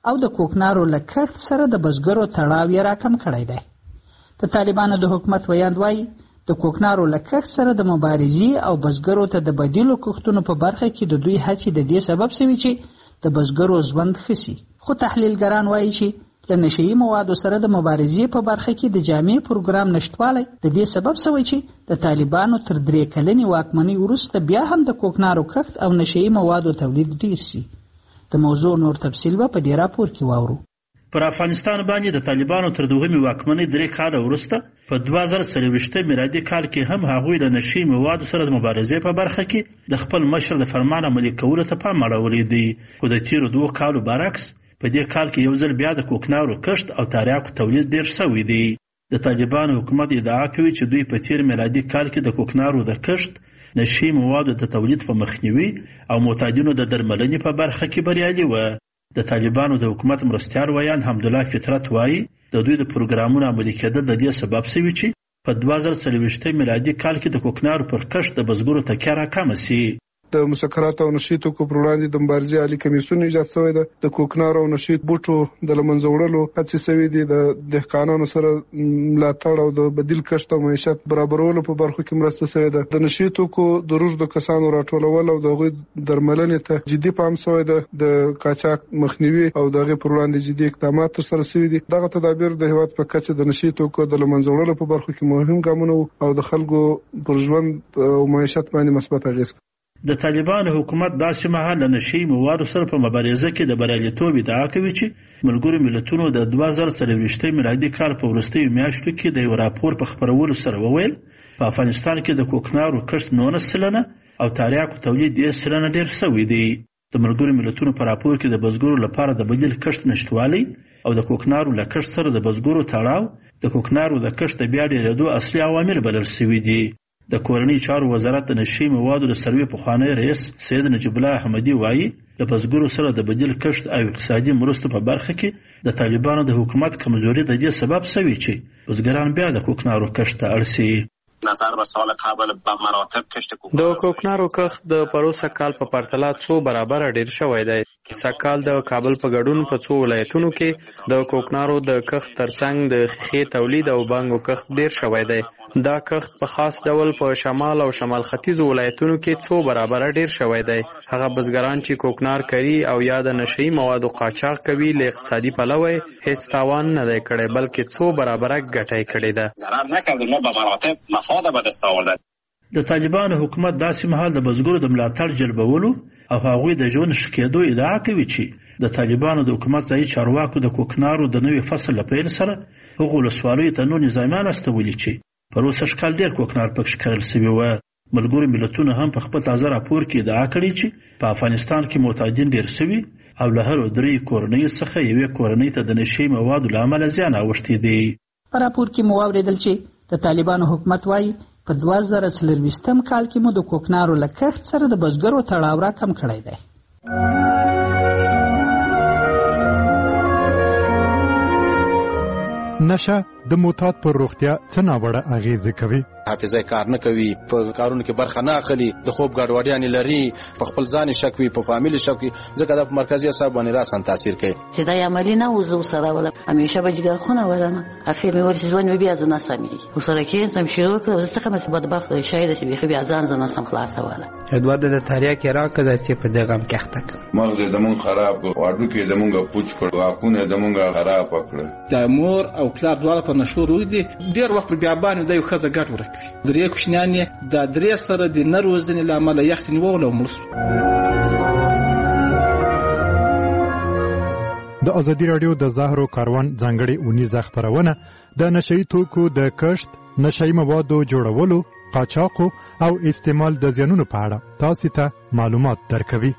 او د کوکنارو له کښت سره د بزګرو تړاو یې راکم کړی دی. د طالبانو د حکومت ویاند وایي د کوکنارو له کښت سره د مبارزې او بزګرو ته د بدیلو کښتونو په برخه کې د دوی هڅې د دې سبب شوي چې د بزګرو ژوند ښه سي. خو تحلیلګران وایي چې له نشهیي موادو سره د مبارزې په برخه کې د جامع پروګرام نشتوالی د دې سبب شوی چې د طالبانو تر درې کلنې واکمنۍ وروسته بیا هم د کوکنارو کښت او نشهیي موادو تولید ډیر سي. د موضوع نور تفصیل به په دې راپور کې واورو. پر افغانستان باندې د طالبانو تر دوهمې واکمنۍ درې کاله وروسته په دوه زره څلوېښتم میلادي کال کې هم هغوی له نشهیي موادو سره د مبارزې په برخه کې د خپل مشر د فرمان عملي کولو ته پام اړولی دی. خو د تیرو دوو کالو برعکس په دې کال کې یو ځل بیا د کوکنارو کښت او تریاکو تولید ډیر شوی دی. د طالبانو حکومت ادعا کوي چې دوی په تیر میلادي کال کې د کوکنارو د کښت، نشهیي موادو د تولید په مخنیوي او معتادینو د درملنې په برخه کې بریالي وه. د طالبانو د حکومت مرستیال ویاند حمدالله فطرت وایي د دوی د پروګرامونو عملي کېدل د دې سبب شوي چې په دوه زره څلوېښتم میلادي کال کې د کوکنارو پر کښت د بزګرو تکیه راکمه سي. د مسکراتو او نشهیي توکو پر وړاندې د مبارزې عالي کمیسیون ایجاد شوی ده. د کوکنارو او نشهیي بوټو د له منځه وړلو هڅې شوي دي. د دهقانانو سره ملاتړ او د بدیل کښت او معیشت برابرولو په برخو کې مرسته شوې ده. د نشهیي توکو د روږدو کسانو راټولول او د هغوی درملنې ته جدي پام شوی ده. د قاچاق مخنیوي او د هغې پر وړاندې جدي اقدامات ترسره شوي دي. دغه تدابیر د هېواد په کچه د نشهیي توکو د له منځه وړلو په برخو کې مهم ګامونه او د خلکو پر ژوند او معیشت باندې مثبت اغېز. د طالبانو حکومت داسې مهال له نشهیي موادو سره په مبارزه کې د بریالیتوب ادعا کوي چې ملګرو ملتونو د دوه زره څلوېښتم میلادي کال په وروستیو میاشتو کې د یو راپور په خپرولو سره وویل په افغانستان کې د کوکنارو کښت نولس سلنه او تریاکو تولید دېرش سلنه ډېر شوی دی. د ملګرو ملتونو په راپور کې د بزګرو لپاره د بدیل کښت نشتوالی او د کوکنارو له کښت سره د بزګرو تړاو د کوکنارو د کښت د بیا ډېرېدو اصلي عوامل بلل شوي دي. د کورنۍ چارو وزارت د نشهیي موادو د سروې پخوانی رئیس سید نجیب الله احمدي وایي د بزګرو سره د بدیل کښت او اقتصادي مرستو په برخه کې د طالبانو د حکومت کمزوري د دې سبب شوي چې بزګران بیا د کوکنارو کښت ته اړ شي. نظر به سال قبل به مراتب کشت کوکنارو د کوکنارو کښت د پروسه کال په پرتله څو برابر ډیر شوی دی. سږکال د کابل په ګډون په څو ولایتونو کې د کوکنارو د کښت ترڅنګ د ښیښې تولید او بانګو کښت ډیر شوی دی. دا کښت په خاص ډول په شمال او شمال ختیځو ولایتونو کې څو برابر ډیر شوی دی. هغه بزګران چې کوکنار کري او یا د نشهیي موادو قاچاق کوي له اقتصادي پلوه هیڅ تاوان نه دی کړی بلکې څو برابره ګټه یې کړې ده. د طالبانو حکومت داسې مهال د بزګرو د ملاتړ جلبولو او هغوی د ژوند ښه کېدو ادعا کوي چې د طالبانو د حکومت ځایي چارواکو د کوکنارو د نوي فصل له پیل سره هغو ولسوالیو ته نور نظامیان استولي چې پر اوسه کال ډېر کوکنار پکښې کرل شوي وه. ملګرو ملتونو هم په خپل تازه راپور کې ادعا کړې چې په افغانستان کې معتادین ډېر شوي او له هرو درې کورنیو څخه یوې کورنۍ ته د نشهیي موادو له امله زیان اوښتی دی. په راپور کې مو واورېدل چې د طالبانو حکومت وایي په دوه زره څلرویشتم کال کې مو د کوکنارو له کښت سره د بزګرو تړاو راکم کړی دی. نشه د معتاد پر روغتیا څه ناوړه اغیزه کوي. حافظه کار نه کوي، په کارونو کې برخه نه اخلي، د خوب ګډوډیانې لري، په خپل ځان شک وي، په فامیل شک وي، ځکه د مرکزي اعصاب باندې راسن تاثیر کوي. چې دا عملی نه وزو سره ولا همیشه به جګر خونه ولنه افیر مې ورته ځوان بیا ځنه سمي وسره کې سم شروع کړ ځکه مې بدبخت شاید چې بیا ځان ځنه سم خلاص ولا ادوار د تاریخ کې راکړه چې په دغه هم کېخته مغز د مون خراب واړو کې د مونږه پوچ کړ واکونه د مونږه خراب کړ. د مور او پلار دواړه په نشو روي دي ډیر وخت بیا باندې د یو خزه ګټ ورکوي. درې کوشنان د درې سره د نروزنې لامل یخنی وول او ملس. د ازادي رادیو د زهرو کاروان ځانګړي اونیزه خبرونه د نشهیي توکو د کښت، نشهیي موادو جوړولو، قاچاقو او استعمال د زیانونو په اړه تاسو ته معلومات درکوي.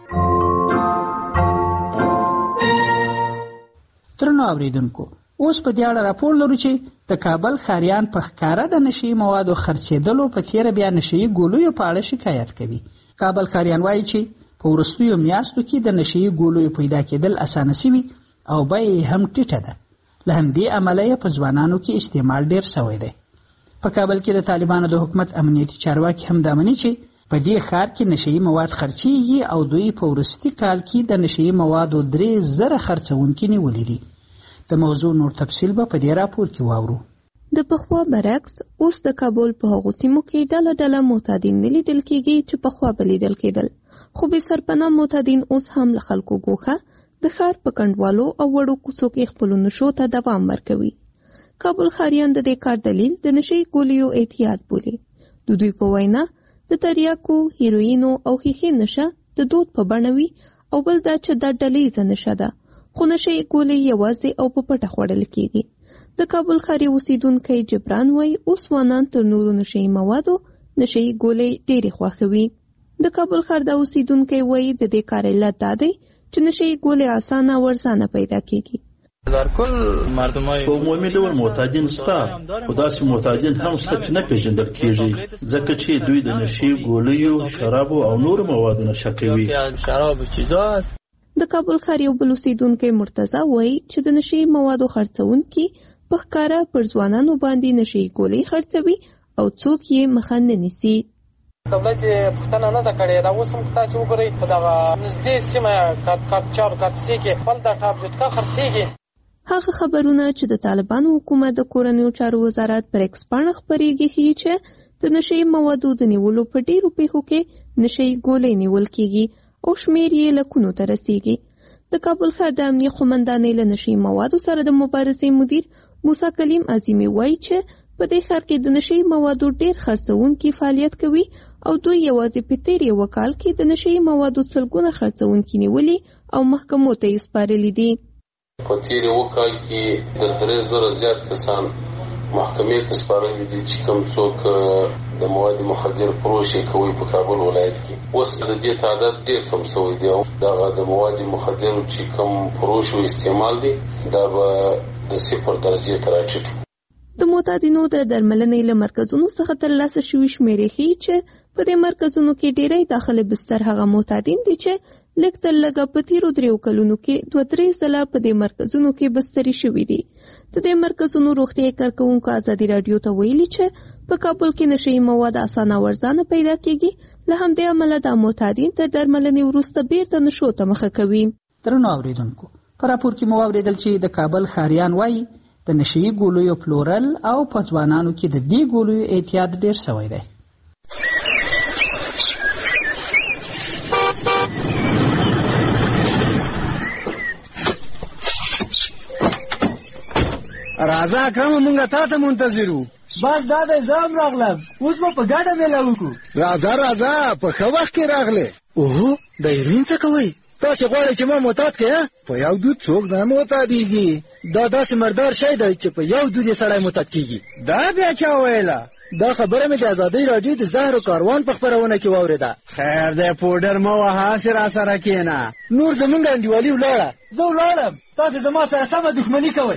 درنو اوریدونکو، اوس په دې اړه راپور لرو چې د کابل ښاریان په ښکاره د نشهیي موادو خرڅېدلو په تیره بیا نشهیي ګولیو په اړه شکایت کوي. کابل ښاریان وایي چې په وروستیو میاشتو کې د نشهیي ګولیو پیدا کېدل اسانه شوي او بیه یې هم ټیټه ده. له همدې امله یې په ځوانانو کې استعمال ډېر شوی دی. په کابل کې د طالبانو د حکومت امنیتي چارواکي هم دا مني چې په دې ښار کې نشهیي مواد خرڅیږي او دوی په وروستي کال کې د نشهیي موادو درې زره خرڅونکي نیولي دي. د موضوع نور تفصیل به په دې راپور کې واورو. د پخوا برعکس اوس د کابل په هغو سیمو کې ډله ډله معتادین نه لیدل کېږي چې پخوا به لیدل کېدل، خو بې سرپناه معتادین اوس هم له خلکو ګوښه د ښار په کنډوالو او وړو کوڅو کې خپلو نشو ته دوام ورکوي. کابل ښاریان د دې کار دلیل د نشهیي ګولیو اعتیاد بولي. د دوی په وینا د تریاکو، هیروینو او ښیښې نشه د دود په بڼه وي او بل دا چې دا ډلیزه نشه ده، خو نشهیي ګولۍ یوازې او په پټه خوړل کېږي. د کابل ښاري اوسیدونکی جبران وایي اوس ځوانان تر نورو نشهیي موادو نشهیي ګولۍ ډېرې خوښوي. د کابل ښار د اوسیدونکی وایي د دې کار علت دا دی چې نشهیي ګولۍ اسانه او ارزانه پیدا کېږي. په عمومي ډول معتادین شته، خو داسې معتادین هم شته چې نه پیژندل کېږي، ځکه چې دوی د نشهیي ګولیو، شرابو او نورو موادو نشه کوي. د کابل ښار یو بل اوسیدونکی مرتضی وایي چې د نشهیي موادو خرڅونکي په ښکاره پر ځوانانو باندې نشهیي ګولۍ خرڅوي او څوک یې مخه نه نیسي. دولت یې پوښتنه نه ده کړې. دا اوس هم تاسې وګورئ په دغه نږدې سیمه کارچار کارتسي کې خپل دا ټاپ جټکا خرڅېږي. هغه خبرونه چې د طالبانو حکومت د کورنیو چارو وزارت پر ایکس پاڼه خپرېږي ښیي چې د نشهیي موادو د نیولو په ډېرو پیښو کې نشهیي ګولۍ نیول کېږي او شمېر یې لکونو ته رسیږي. د کابل ښار د امنیه قومندانۍ له نشهیي موادو سره د مبارزې مدیر موسی کلیم عظیمي وایي چې په دې ښار کې د نشهیي موادو ډېر خرڅونکي فعالیت کوي او دوی یوازې په تېر یوه کال کې د نشهیي موادو سلګونه خرڅونکي نیولي او محکمو ته یې سپارلي دي. په تېر یوه کال کې تر درې زره زیات کسان محکمې ته سپارلي دي چې کوم څوک د مواد مخدر فروش کوي په کابل ولایت کې. اوس د دې تعداد ډېر کم شوی دی او دغه د مواد مخدر چې کوم فروش او استعمال دي دا به د صفر درجې ته راټیټ. د معتادینو د درملنې له مرکزونو څخه ترلاسه شوي شمېرې ښیي چې په دې مرکزونو کې ډېری داخله بستر هغه معتادین دي چې لږ تر لږه په تېرو دریو کلونو کې دوه درې ځله په دې مرکزونو کې بستري شوي دي. د دې مرکزونو روغتیایي کارکوونکو ازادي راډیو ته ویلي چې په کابل کې نشهیي مواد اسانه او ارزانه پیدا کېږي، له همدې امله دا معتادین تر درملنې وروسته بیرته نشو ته مخه کوي. درنو اورېدونکو، په راپور کې مو واورېدل چې د کابل ښاریان وایي د نشهیي ګولیو پلورل او په ځوانانو کې د دې ګولیو اعتیاد ډېر شوی دی. راځه اکرمه مونږه تا ته منتظر وو. بس دا دی زه هم راغلم، اوس به په ګډه میله وکړو. راځه راځه په ښه وخت کې راغلې. اوهو د هیروین څه کوئ؟ تاسې غواړئ چې ما معتاد کړې؟ په یو دود څوک نه معتادېږي. دا داسې مردار شی دی چې په یو دود یې سړی معتاد کېږي. دا بیا چا ویله؟ دا خبره مې د ازادۍ راډیو د زهرو کاروان په خپرونه کې واورېده. خیر دی پوډر مه وهه، هسې راسره کښېنه. نور زمونږ انډیوالي ولاړه، زه ولاړم، تاسې زما سره سمه دښمني کوئ.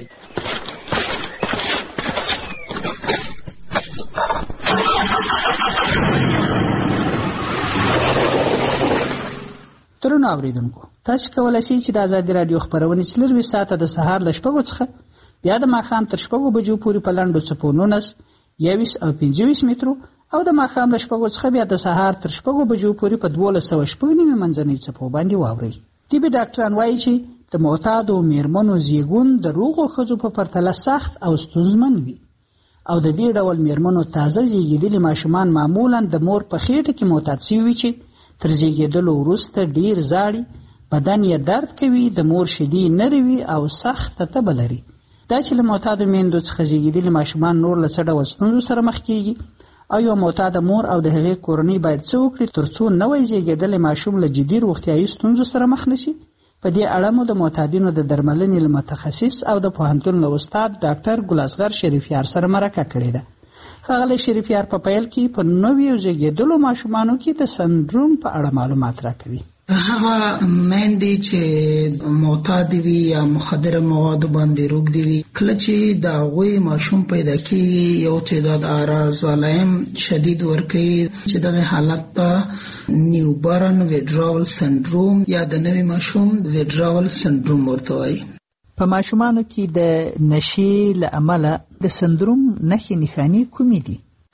درنو اورېدونکو، تاسې کولی شئ چې د ازادي راډیو خپرونې څلرویشت ساعته د سهار له شپږو څخه بیا د ماښام تر شپږو بجو پورې په لنډو څپو نولس، یویشت او پنځه ویشت مترو او د ماښام له شپږو څخه بیا د سهار تر شپږو بجو پورې په دولس سوه شپږ نوي منځنۍ څپو باندې واورئ. طبي ډاکټران وایي چې د معتادو میرمنو زیږون د روغو ښځو په پرتله سخت او ستونزمن وي او د دې ډول میرمنو تازه زیږېدلي ماشومان معمولا د مور په خېټه کې معتاد شوي وي چې تر زیږېدلو وروسته ډېر زاړي، بدن یې درد کوي، د مور شیدې نرۍ وي او سخته تبه لري. دا چې له معتادو میندو څخه زیږېدلي ماشومان نور له څه ډول ستونزو سره مخ کېږي او یوه معتاده مور او د هغې کورنۍ باید څه وکړي تر څو نوی زیږېدلی ماشوم له جدي روغتیایي ستونزو سره مخ نه شي. په دې اړه مو د معتادینو د درملنې له متخصص او د پوهنتون له استاد ډاکټر ګلاسغر شریفیار سره مرکه کړې ده. ښاغلی شریفیار په پیل کې په نویو زیږېدلو ماشومانو کې د سندروم په اړه معلومات راکوي. هغه میندې چې معتاد وي یا مخدره موادو باندې روږدي وي، کله چې د هغوی ماشوم پیدا کېږي یو تعداد اعراض علایم شدید ورکوي چې دغه حالت ته نیوبارن ویډراول سندروم یا د نوي ماشوم ویډراول سندروم ورته وایي. په ماشومانو کې د نشې له امله د سندروم نښې نښانې کومې دي؟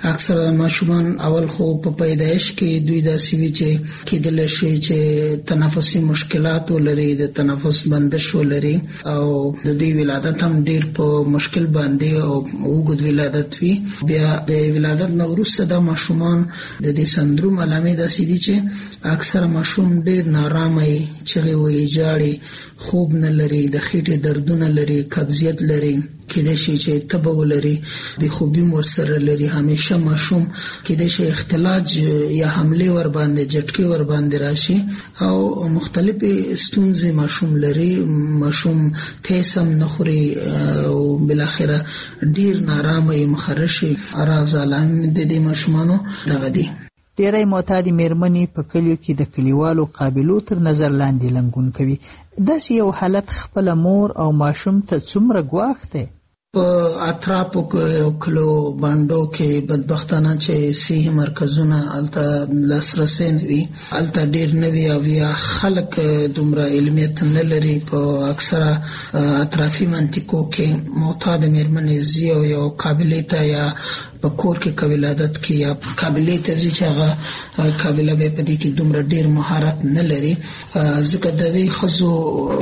اکثره ماشومان اول خو په پیدایش کې دوی داسې وي چې کېدلی شي چې تنفسي مشکلات ولري، د تنفس بندش ولري او د دوی ولادت هم ډیر په مشکل باندې او اوږد ولادت وي. بیا د ولادت نه وروسته د ماشومان د دې سندروم علامې داسې دي چې اکثره ماشوم ډیر نارامه وي، چغې وهي، جاړي، خوب نه لري، د خېټې دردونه لري، قبضیت لري، کېدای شي چې تبه ولري، بې خوبي ورسره لري. همیشه ماشوم کېدای شي اختلاج یا حملې ور باندې جټکې ور باندې راشي او مختلفې ستونزې ماشوم لري. ماشوم تیز هم نه خوري او بالاخره ډیر نارامه مخرشي. راز علامې د دې ماشومانو دغه دي. ډېری معتادې مېرمنې په کلیو کې د کلیوالو قابلو تر نظر لاندې لنګون کوي. داسې یو حالت خپله مور او ماشوم ته څومره ګواښ دی؟ په اطرافو کې او کلو بانډو کې بدبختانه چې صحي مرکزونه هلته لاسرسی نه وي، هلته ډېر نه وي او یا خلک دومره علمیت نه لري. په اکثره اطرافي منطقو کې معتاده مېرمنې ځي او یو قابلې ته یا په کور کې که ولادت کې یا قابلې ته ځي چې هغه قابله به په دې کې دومره ډېر مهارت نه لري، ځکه د دې ښځو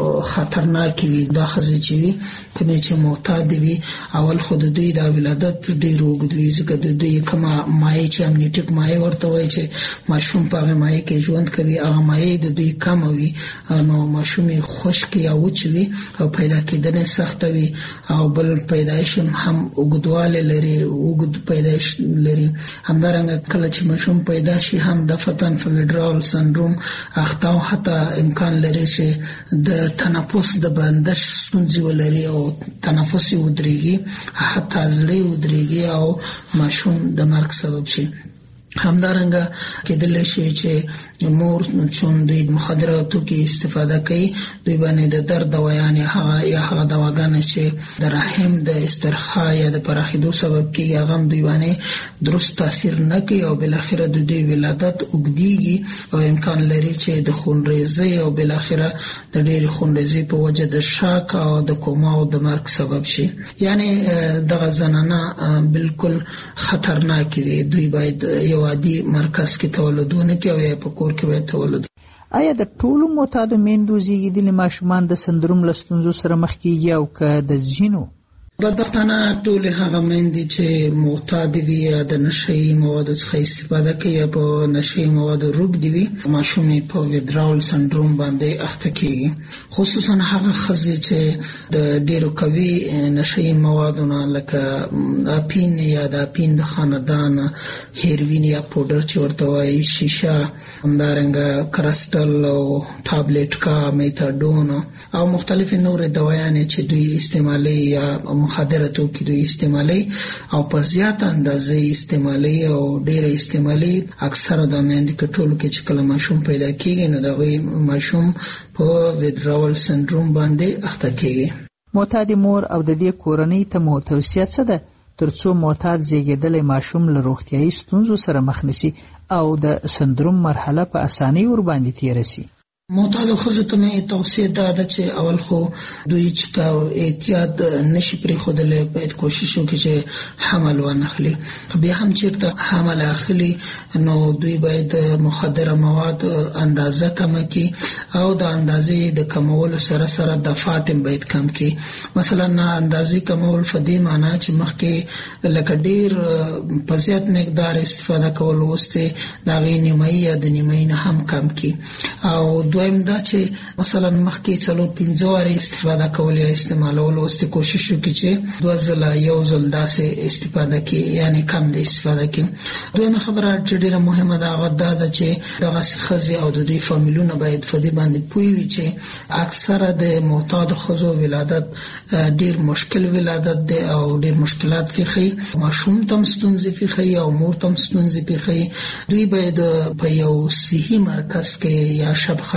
خطرناکې وي. دا ښځې چې وي کومې چې معتادې وي اول خو د دوی د ولادت ډېر اوږد وي، ځکه د دوی کومه مایع چې امنیټیک مایع ورته وایي چې ماشوم په هغه مایع کې ژوند کوي، هغه مایع د دوی کمه وي، نو ماشوم یې خشک یا وچ وي او پیدا کېدنه سخته وي او بل پیدایش هم اوږدوالی لري، اوږد پیدایش لري. همدارنګه کله چې ماشوم پیدا شي هم د فتن ویډرال سندروم اخته او حتی امکان لري چې د تنفس د بندش ستونزې ولري او تنفس یې ودرېږي، حتی زړه یې ودرېږي او ماشوم د مرګ سبب شي. همدارنګه کېدلی شي چې مور چون دوی د مخدراتو کې استفاده کوي، دوی باندې د درد دوايانې هغه یا هغه دواګانې چې د رحم د استرخاء یا د پراخېدو سبب کېږي هغه هم دوی باندې درست تاثیر نه کوي او بالاخره د دوی ولادت اوږدېږي او امکان لري چې د خونریزۍ او بالاخره د ډېرې خونریزۍ په وجه د شاک او د کوما او د مرګ سبب شي. یعنی دغه زنانه بالکل خطرناکې وي. دوی باید یو عادي مرکز کې تولدونه کوي او یا په کور کې باید تولد. آیا د ټولو معتادو میندو زیږېدلي ماشومان د سندروم له ستونزو سره مخ کېږي او که د ځینو؟ بدبختانه ټولې هغه میندې چې معتادې وي یا د نشهیي موادو څخه استفاده کوي یا په نشهیي موادو روږدې وي، ماشوم یې په ویدرال سندروم باندې اخته کېږي. خصوصا هغه ښځې چې د ډېرو قوي نشهیي موادو نه لکه اپین یا د اپین د خاندان، هیروین یا پوډر چې ورته وایي، شیشه، همدارنګه کرسټل او ټابلیټکا، میتاډون او مختلفې نورې دوايانې چې دوی استعمالوي یا مخدراتو کې دوی استعمالي او په زیاته اندازې استعمالي او ډېر استعمالي. اکثره د میندې په ټولو کې چې کله ماشوم پیدا کېږي نو دغه ماشوم په ویدرال سندروم باندې اخته کېږي. معتاد مور او د دې کورنۍ ته مو توصیه څه ده ترڅو معتاد زیږېدلی ماشوم له روغتیایي ستونزو سره مخ نشي او د سندروم مرحله په اسانۍ ورباندې تېره شي؟ معتادو ښځو ته مې توصیه دا ده چې اول خو دوی چې کا احتیاط نشي پرېښودلی باید کوشش وکړي چې حمل وانخلي. بیا هم چېرته حمل اخلي نو دوی باید مخدره مواد اندازه کمه کړي او د اندازې د کمولو سره سره دفعات هم باید کم کړي. مثلا اندازې کمول په دې معنا چې مخکې لکه ډېر په زیات مقدار استفاده کول اوس د هغې نیمایي یا د نیمایي نه هم کم کړي. او دویم دا چې مثلا مخکې څلور پنځه وارې استفاده کول یا استعمالول اوس کوشش وکړي چې دوه ځله یو ځل داسې استفاده کړي، یعنی کم د استفاده کړي. دویمه خبره چې ډېره مهمه ده هغه دا ده چې دغسې ښځې او د دوی فامیلونه باید په دې باندې پوه وي چې اکثره د معتادو ښځو ولادت ډېر مشکل ولادت دی او ډېر مشکلات پیښوي، ماشوم ته هم ستونزې پیښوي او مور ته هم ستونزې پیښوي. دوی باید په یو صحي مرکز کې یا شبخانه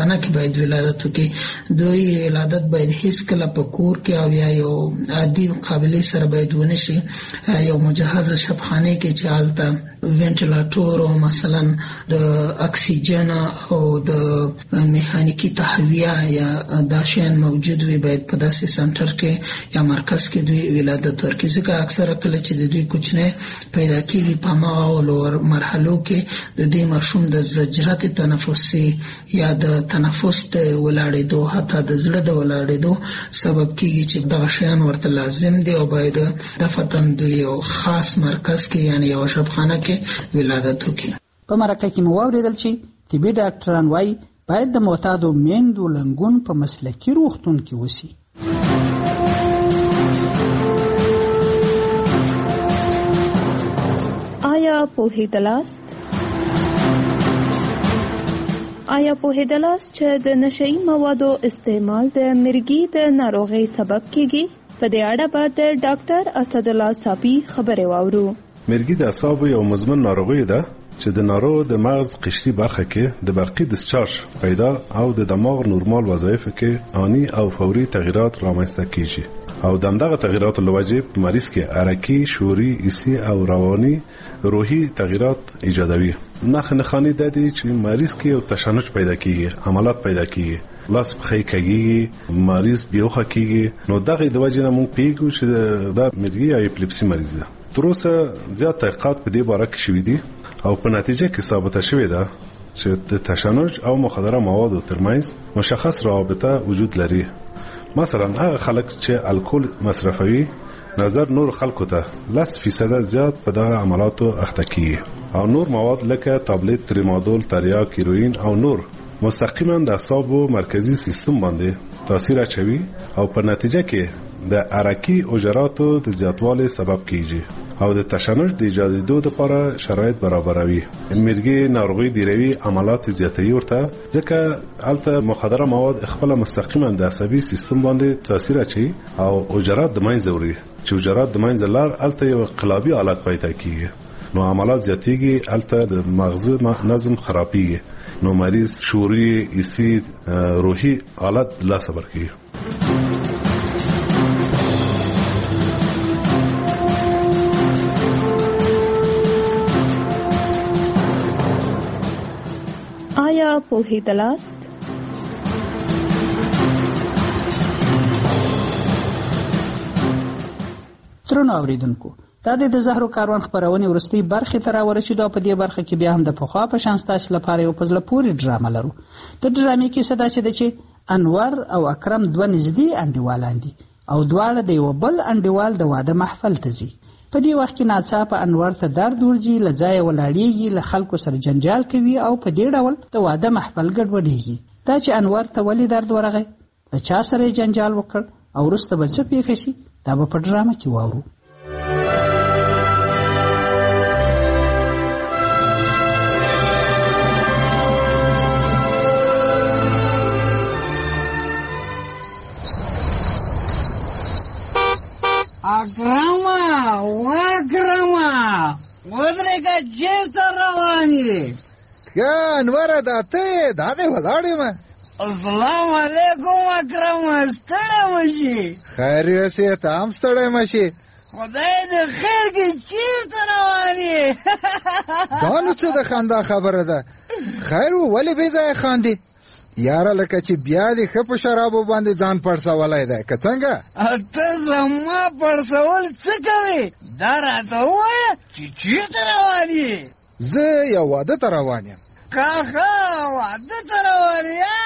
خانه کې باید ولادت وکړي. دوی ولادت باید هیڅ کله په کور کې او یا یو عادي قابلیت سره باید ونه شي. یو مجهزه شبخانه کې چې هلته وینټیلاتور او مثلا د اکسیجن او د میخانیکی تهویه یا دا شیان موجود وي، باید په داسې سنټر کې یا مرکز کې دوی ولادت ورکړي. ځکه اکثره کله چې د دوی کوچنی پیدا کېږي په هماغه لوړ مرحلو کې د دې ماشوم د زجرت تنفسي یا د تنفس د ولاړېدو حتی د زړه د ولاړېدو سبب کېږي چې دغه شیان ورته لازم دي او باید دفتن دوی یو خاص مرکز کې یعنی یو شبخانه کې ولادت وکړي. په مرکه کې مو واورېدل چې طبي ډاکټران وایي باید د معتادو میندو لنګون په مسلکي روغتون کې وسي. آیا پوهېدلاست؟ آیا پوهېدلاست چې د نشهیي موادو استعمال د مرګي د ناروغۍ سبب کېږي؟ په دې اړه به د ډاکټر اسدالله صافي خبرې واورو. مرګي د اعصابو یو مزمن ناروغي ده چې د ناروغ د مغز قشري برخه کې د برقي ډسچارج پیدا او د دماغ نورمال وظایف کې آنی او فوري تغیرات رامنځته کیږي او دغه تغیرات له وجې په مریض کې حرکي، شعوري، حسي او رواني روحي تغیرات ایجادوي. نښې نښانې د دې چې مریض کې یو تشنج پیدا کیږي، عملات پیدا کیږي، لاس پخې کېږي، مریض بیهوښه کیږي. نو دغه د وجې نه موږ پیږو چې دا مرګي یا اپلیپسي مریض ده. تر اوسه زیات تحقیقات په دې باره کې شوي دي او په نتیجه کې ثابته شوې ده چې د تشنج او مخدره موادو ترمنځ مشخص رابطه وجود لري. مثلا هغه خلک چې الکول مصرفوي نظر نور خلکو ته لس فیصد زیات په دغه عملاتو اخته کیږي او نور مواد لکه تابلیت، تریمادول، تریاک، هیروین او نور مستقیما د اعصابو مرکزی سیستم باندې تاثیر اچوي او په نتیجه کې د حرکي حجراتو د زیاتوالي سبب کیږي او د تشنج د ایجادېدو لپاره شرایط برابروي. مرګي ناروغي ډیروي عملات زیاتوي ورته ځکه هلته مخدره مواد خپل مستقیما د عصبي سیستم باندې تاثیر اچوي او حجرات د منځه وړي چې حجرات د منځه لار هلته یو انقلابي حالت پیدا کیږي. نو عملات زیاتېږي، هلته د مغز نظم خرابېږي، نو مریض شعوري، حسي، روحي حالت لا صبر کوي. آیا پوهېدلاست؟ درنو اوریدونکو، دا د زهرو کاروان خبرونې وروستۍ برخې ته راورسېدو او په دې برخه کې بیا هم د پخوا په شان ستاسو لپاره یو په زړه پورې ډرامه لرو. د ډرامې کیسه داسې ده چې انور او اکرم دوه نږدې انډیوالان دي او دواړه د یو بل انډیوال د واده محفل ته ځي. په دې وخت کې ناڅاپه انور ته درد ورځي، له ځایه ولاړېږي، له خلکو سره جنجال کوي او په دې ډول د واده محفل ګډوډېږي. دا چې انور ته ولې درد ورغی، له چا سره یې جنجال وکړ او وروسته به څه پېښه شي، دا به په ډرامه کې واورو. اکرمه و اکرمه ودرېږه چېرته روان یې؟ ښه انوره دا ته دا دې ولاړ یم. السلام علیکم اکرمه، ستړی مشي؟ خیر یوسې، ته هم ستړی مشي. خدای دې خیر کړي، چېرته روان یې؟ دا نو څه د خندا خبره ده؟ خیر و، ولې بې ځایه خاندې؟ یاره لکه چې بیا دې ښه په شرابو باندې ځان پړسولی دی که څنګه؟ ته زما پړسول څه کوې؟ دا راته ووایه چې چېرته روان یې؟ زه یو واده ته روان یم. کاخه واده ته روان یې؟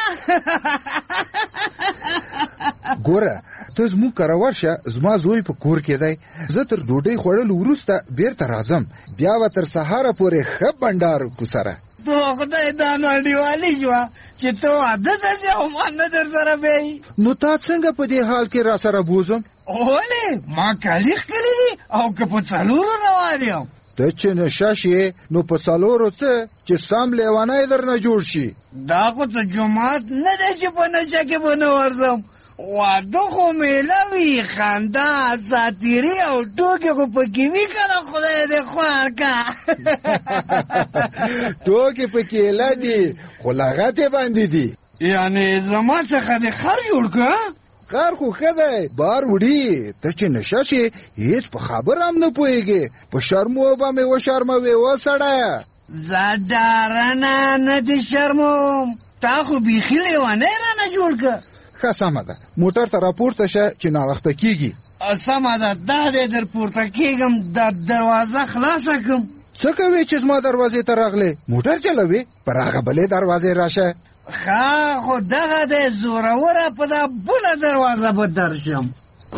ګوره ته زموږ کره ورشه، زما زوی په کور کې دی. زه تر ډوډۍ خوړلو وروسته بیرته راځم، بیا به تر سهاره پورې ښه بنډار وکړو سره. تو خدای دا نو انډیوالي شوه چې ته واده ته ځې او ما نه در سره بیایي. نو تا څنګه په دې حال کې را سره بوزم؟ ولې ما کالي ښکلي دي او که په څلورو روان یم. ته چې نشه شې نو په څلورو څه چې سم لیونی در نه جوړ شي. دا خو ته جومات نه دی چې په نشه کې به نه ورځم. واده خو میله وي، خندا، ساتیري او ټوکې خو پکې وي که نه، خدای دې خوار که. ټوکې پکې ایله دي خو لغتې باندې دي. یعنی زما څخه دې خر جوړ کړه؟ خر خو ښه دی، بار وړي. ته چې نشه شې هېڅ په خبر هم نه پوهېږې. په شرمو به مې وشرموې و سړی. زه ډارنه نه دې شرموم، تا خو بیخي لیونی رانه جوړ کړه. ښه سمه ده، موټر ته راپورته شه چې ناوخته کېږي. سمه ده، دا دی در پورته کېږم، دا دروازه خلاصه کړم. څه کوې چې زما دروازې ته راغلې؟ موټر چلوې؟ پر هغه بلې دروازې راشه. ښه خو دغه دی زوروره، په دا بله دروازه به درشم.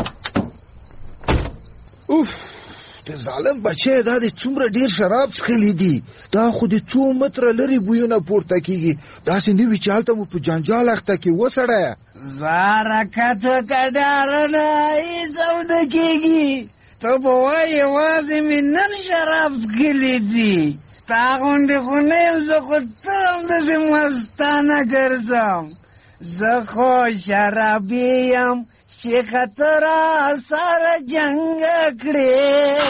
اوف، د ظالم بچی دا دې څومره ډېر شراب څښلي دي. دا خو د څو متره لرې بویونه پورته کېږي. داسې نه وي چې هلته مو په جنجال اخته کړي. وسړیه زه حرکت وکړه ډارنه، هېڅ هم نه کېږي. ته به وایې یوازې مې نن شراب څښلي دي. تا غوندې خو نه یم، زه خو تل همداسې مستانه ګرځم. زه خو شرابي یم چې خطر سره جنګ کړې.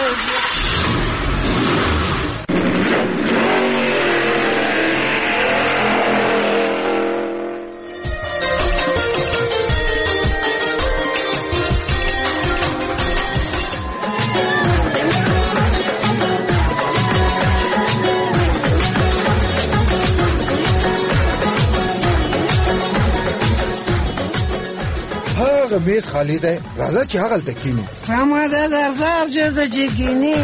هغه میز خالی دی، راځه چې هغلته کښېنو. سمه ده، درځه چېرته چې کښېنې.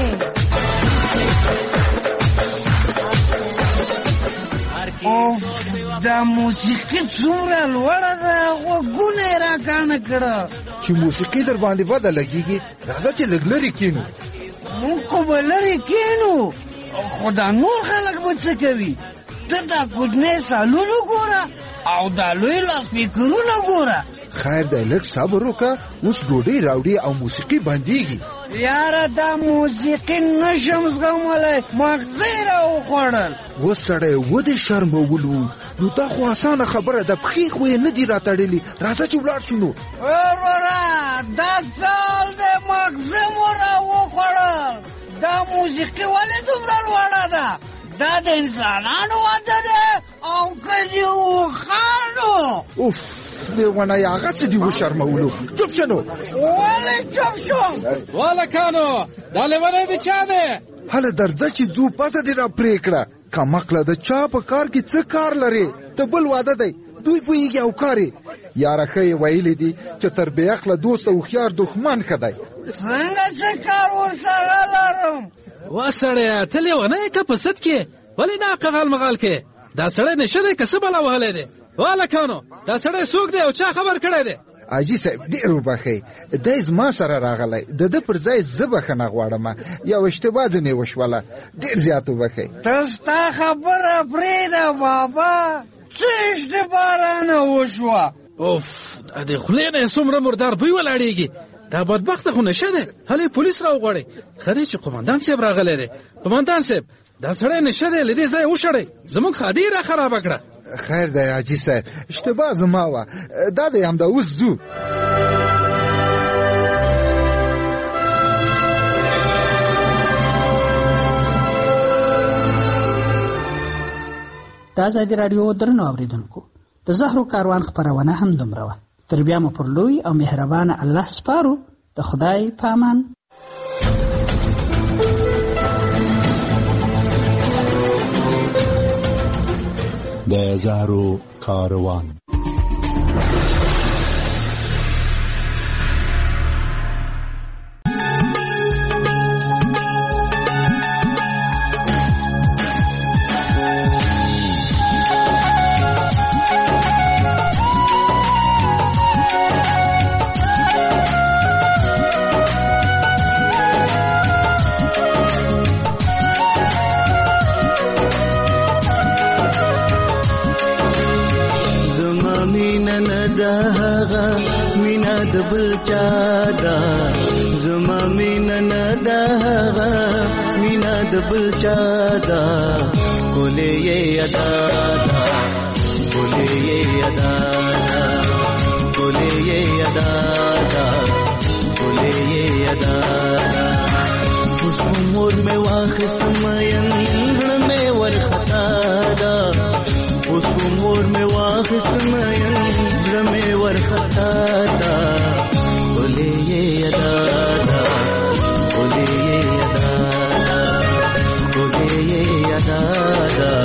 اوف، دا موسیقي څومره لوړه ده، غوږونه یې راکاڼه کړه. چې موسیقي در باندې بده لګېږي، راځه چې لږ لرې کښېنو. موږ خو به لرې کښېنو، خو دا نور خلک به څه کوي؟ ته دا کوچنی سالون وګوره او دا لوی لاسپیکرونه ګوره. خیر دی، لږ صبر وکړه، اوس ډوډۍ راوړي او موسیقي بندېږي. یاره دا موسیقي نشم زغملی، مغزه یې راوخوړل. اوس سړی ودې شرمولو، نو دا خو اسانه خبره ده، پښې خو یې نه دي راتړلي. راځه چې ولاړ شو. نو وروره دا سال دی، مغزه مو راوخوړل. دا موسیقي ولې دومره لوړه ده؟ دا د انسانانو واده ده او که د اوښانو. اوف، لیونی هغه څه دي وشرمولو. چوپ شه نو. ولې چوپ شو؟ والکانو دا لیونی د چا دی؟ هله درځه چې ځو، پته دې را پرې کړه. کمقله د چا په کار کې څه کار لرې؟ ته بل واده دی، دوی پوهېږي او کار یې. یاره ښه یې ویلي دي چې تر بې عقله دوست او هوښیار دښمن ښه دی. څنګه څه کار ورسره لرم؟ وا سړیه، ته لیونی یې که په سد کې؟ ولې دا قغال مغال کې؟ دا سړی نشه دی که څه بلا وهلی دی؟ والکانو دا سړی څوک دی او چا خبر کړی دی؟ حاجي صاحب ډېر وبښئ، دی زما سره راغلی، د ده پر ځای زه بښنه غواړم. یو اشتباه ځینې وشوله، ډېر زیات وبښئ. ته ستا خبره پرېږده بابا، څه اشتباه رانه وشوه؟ اوف، د خولې نه یې څومره مردار بوی ولاړېږي. دا بدبخته خو نشه دی، هلې پولیس راوغواړئ. ښه دی چې قمندان صاحب راغلی دی. قمندان صاحب دا سړی نشه دی، له دې ځایه وشړئ، زموږ خادي یې را خرابه کړه. خیر دی حاجي صاحب، اشتباه زما وه. دا دی همدا، اوس ځو. د ازادي راډیو درنو اورېدونکو، د زهرو کاروان خپرونه هم دومره وه. تر بیا مو پر لوی او مهربانه الله سپارو. د خدای په امان. د زهرو کاروان. بل چادا زما مینا ندا مینا د بل چادا ګلې ادا ګلې ادا ګلې ادا ګلې ادا اوس مور مې واخست مېن مې ورختا دا اوس مور مې واخست یادا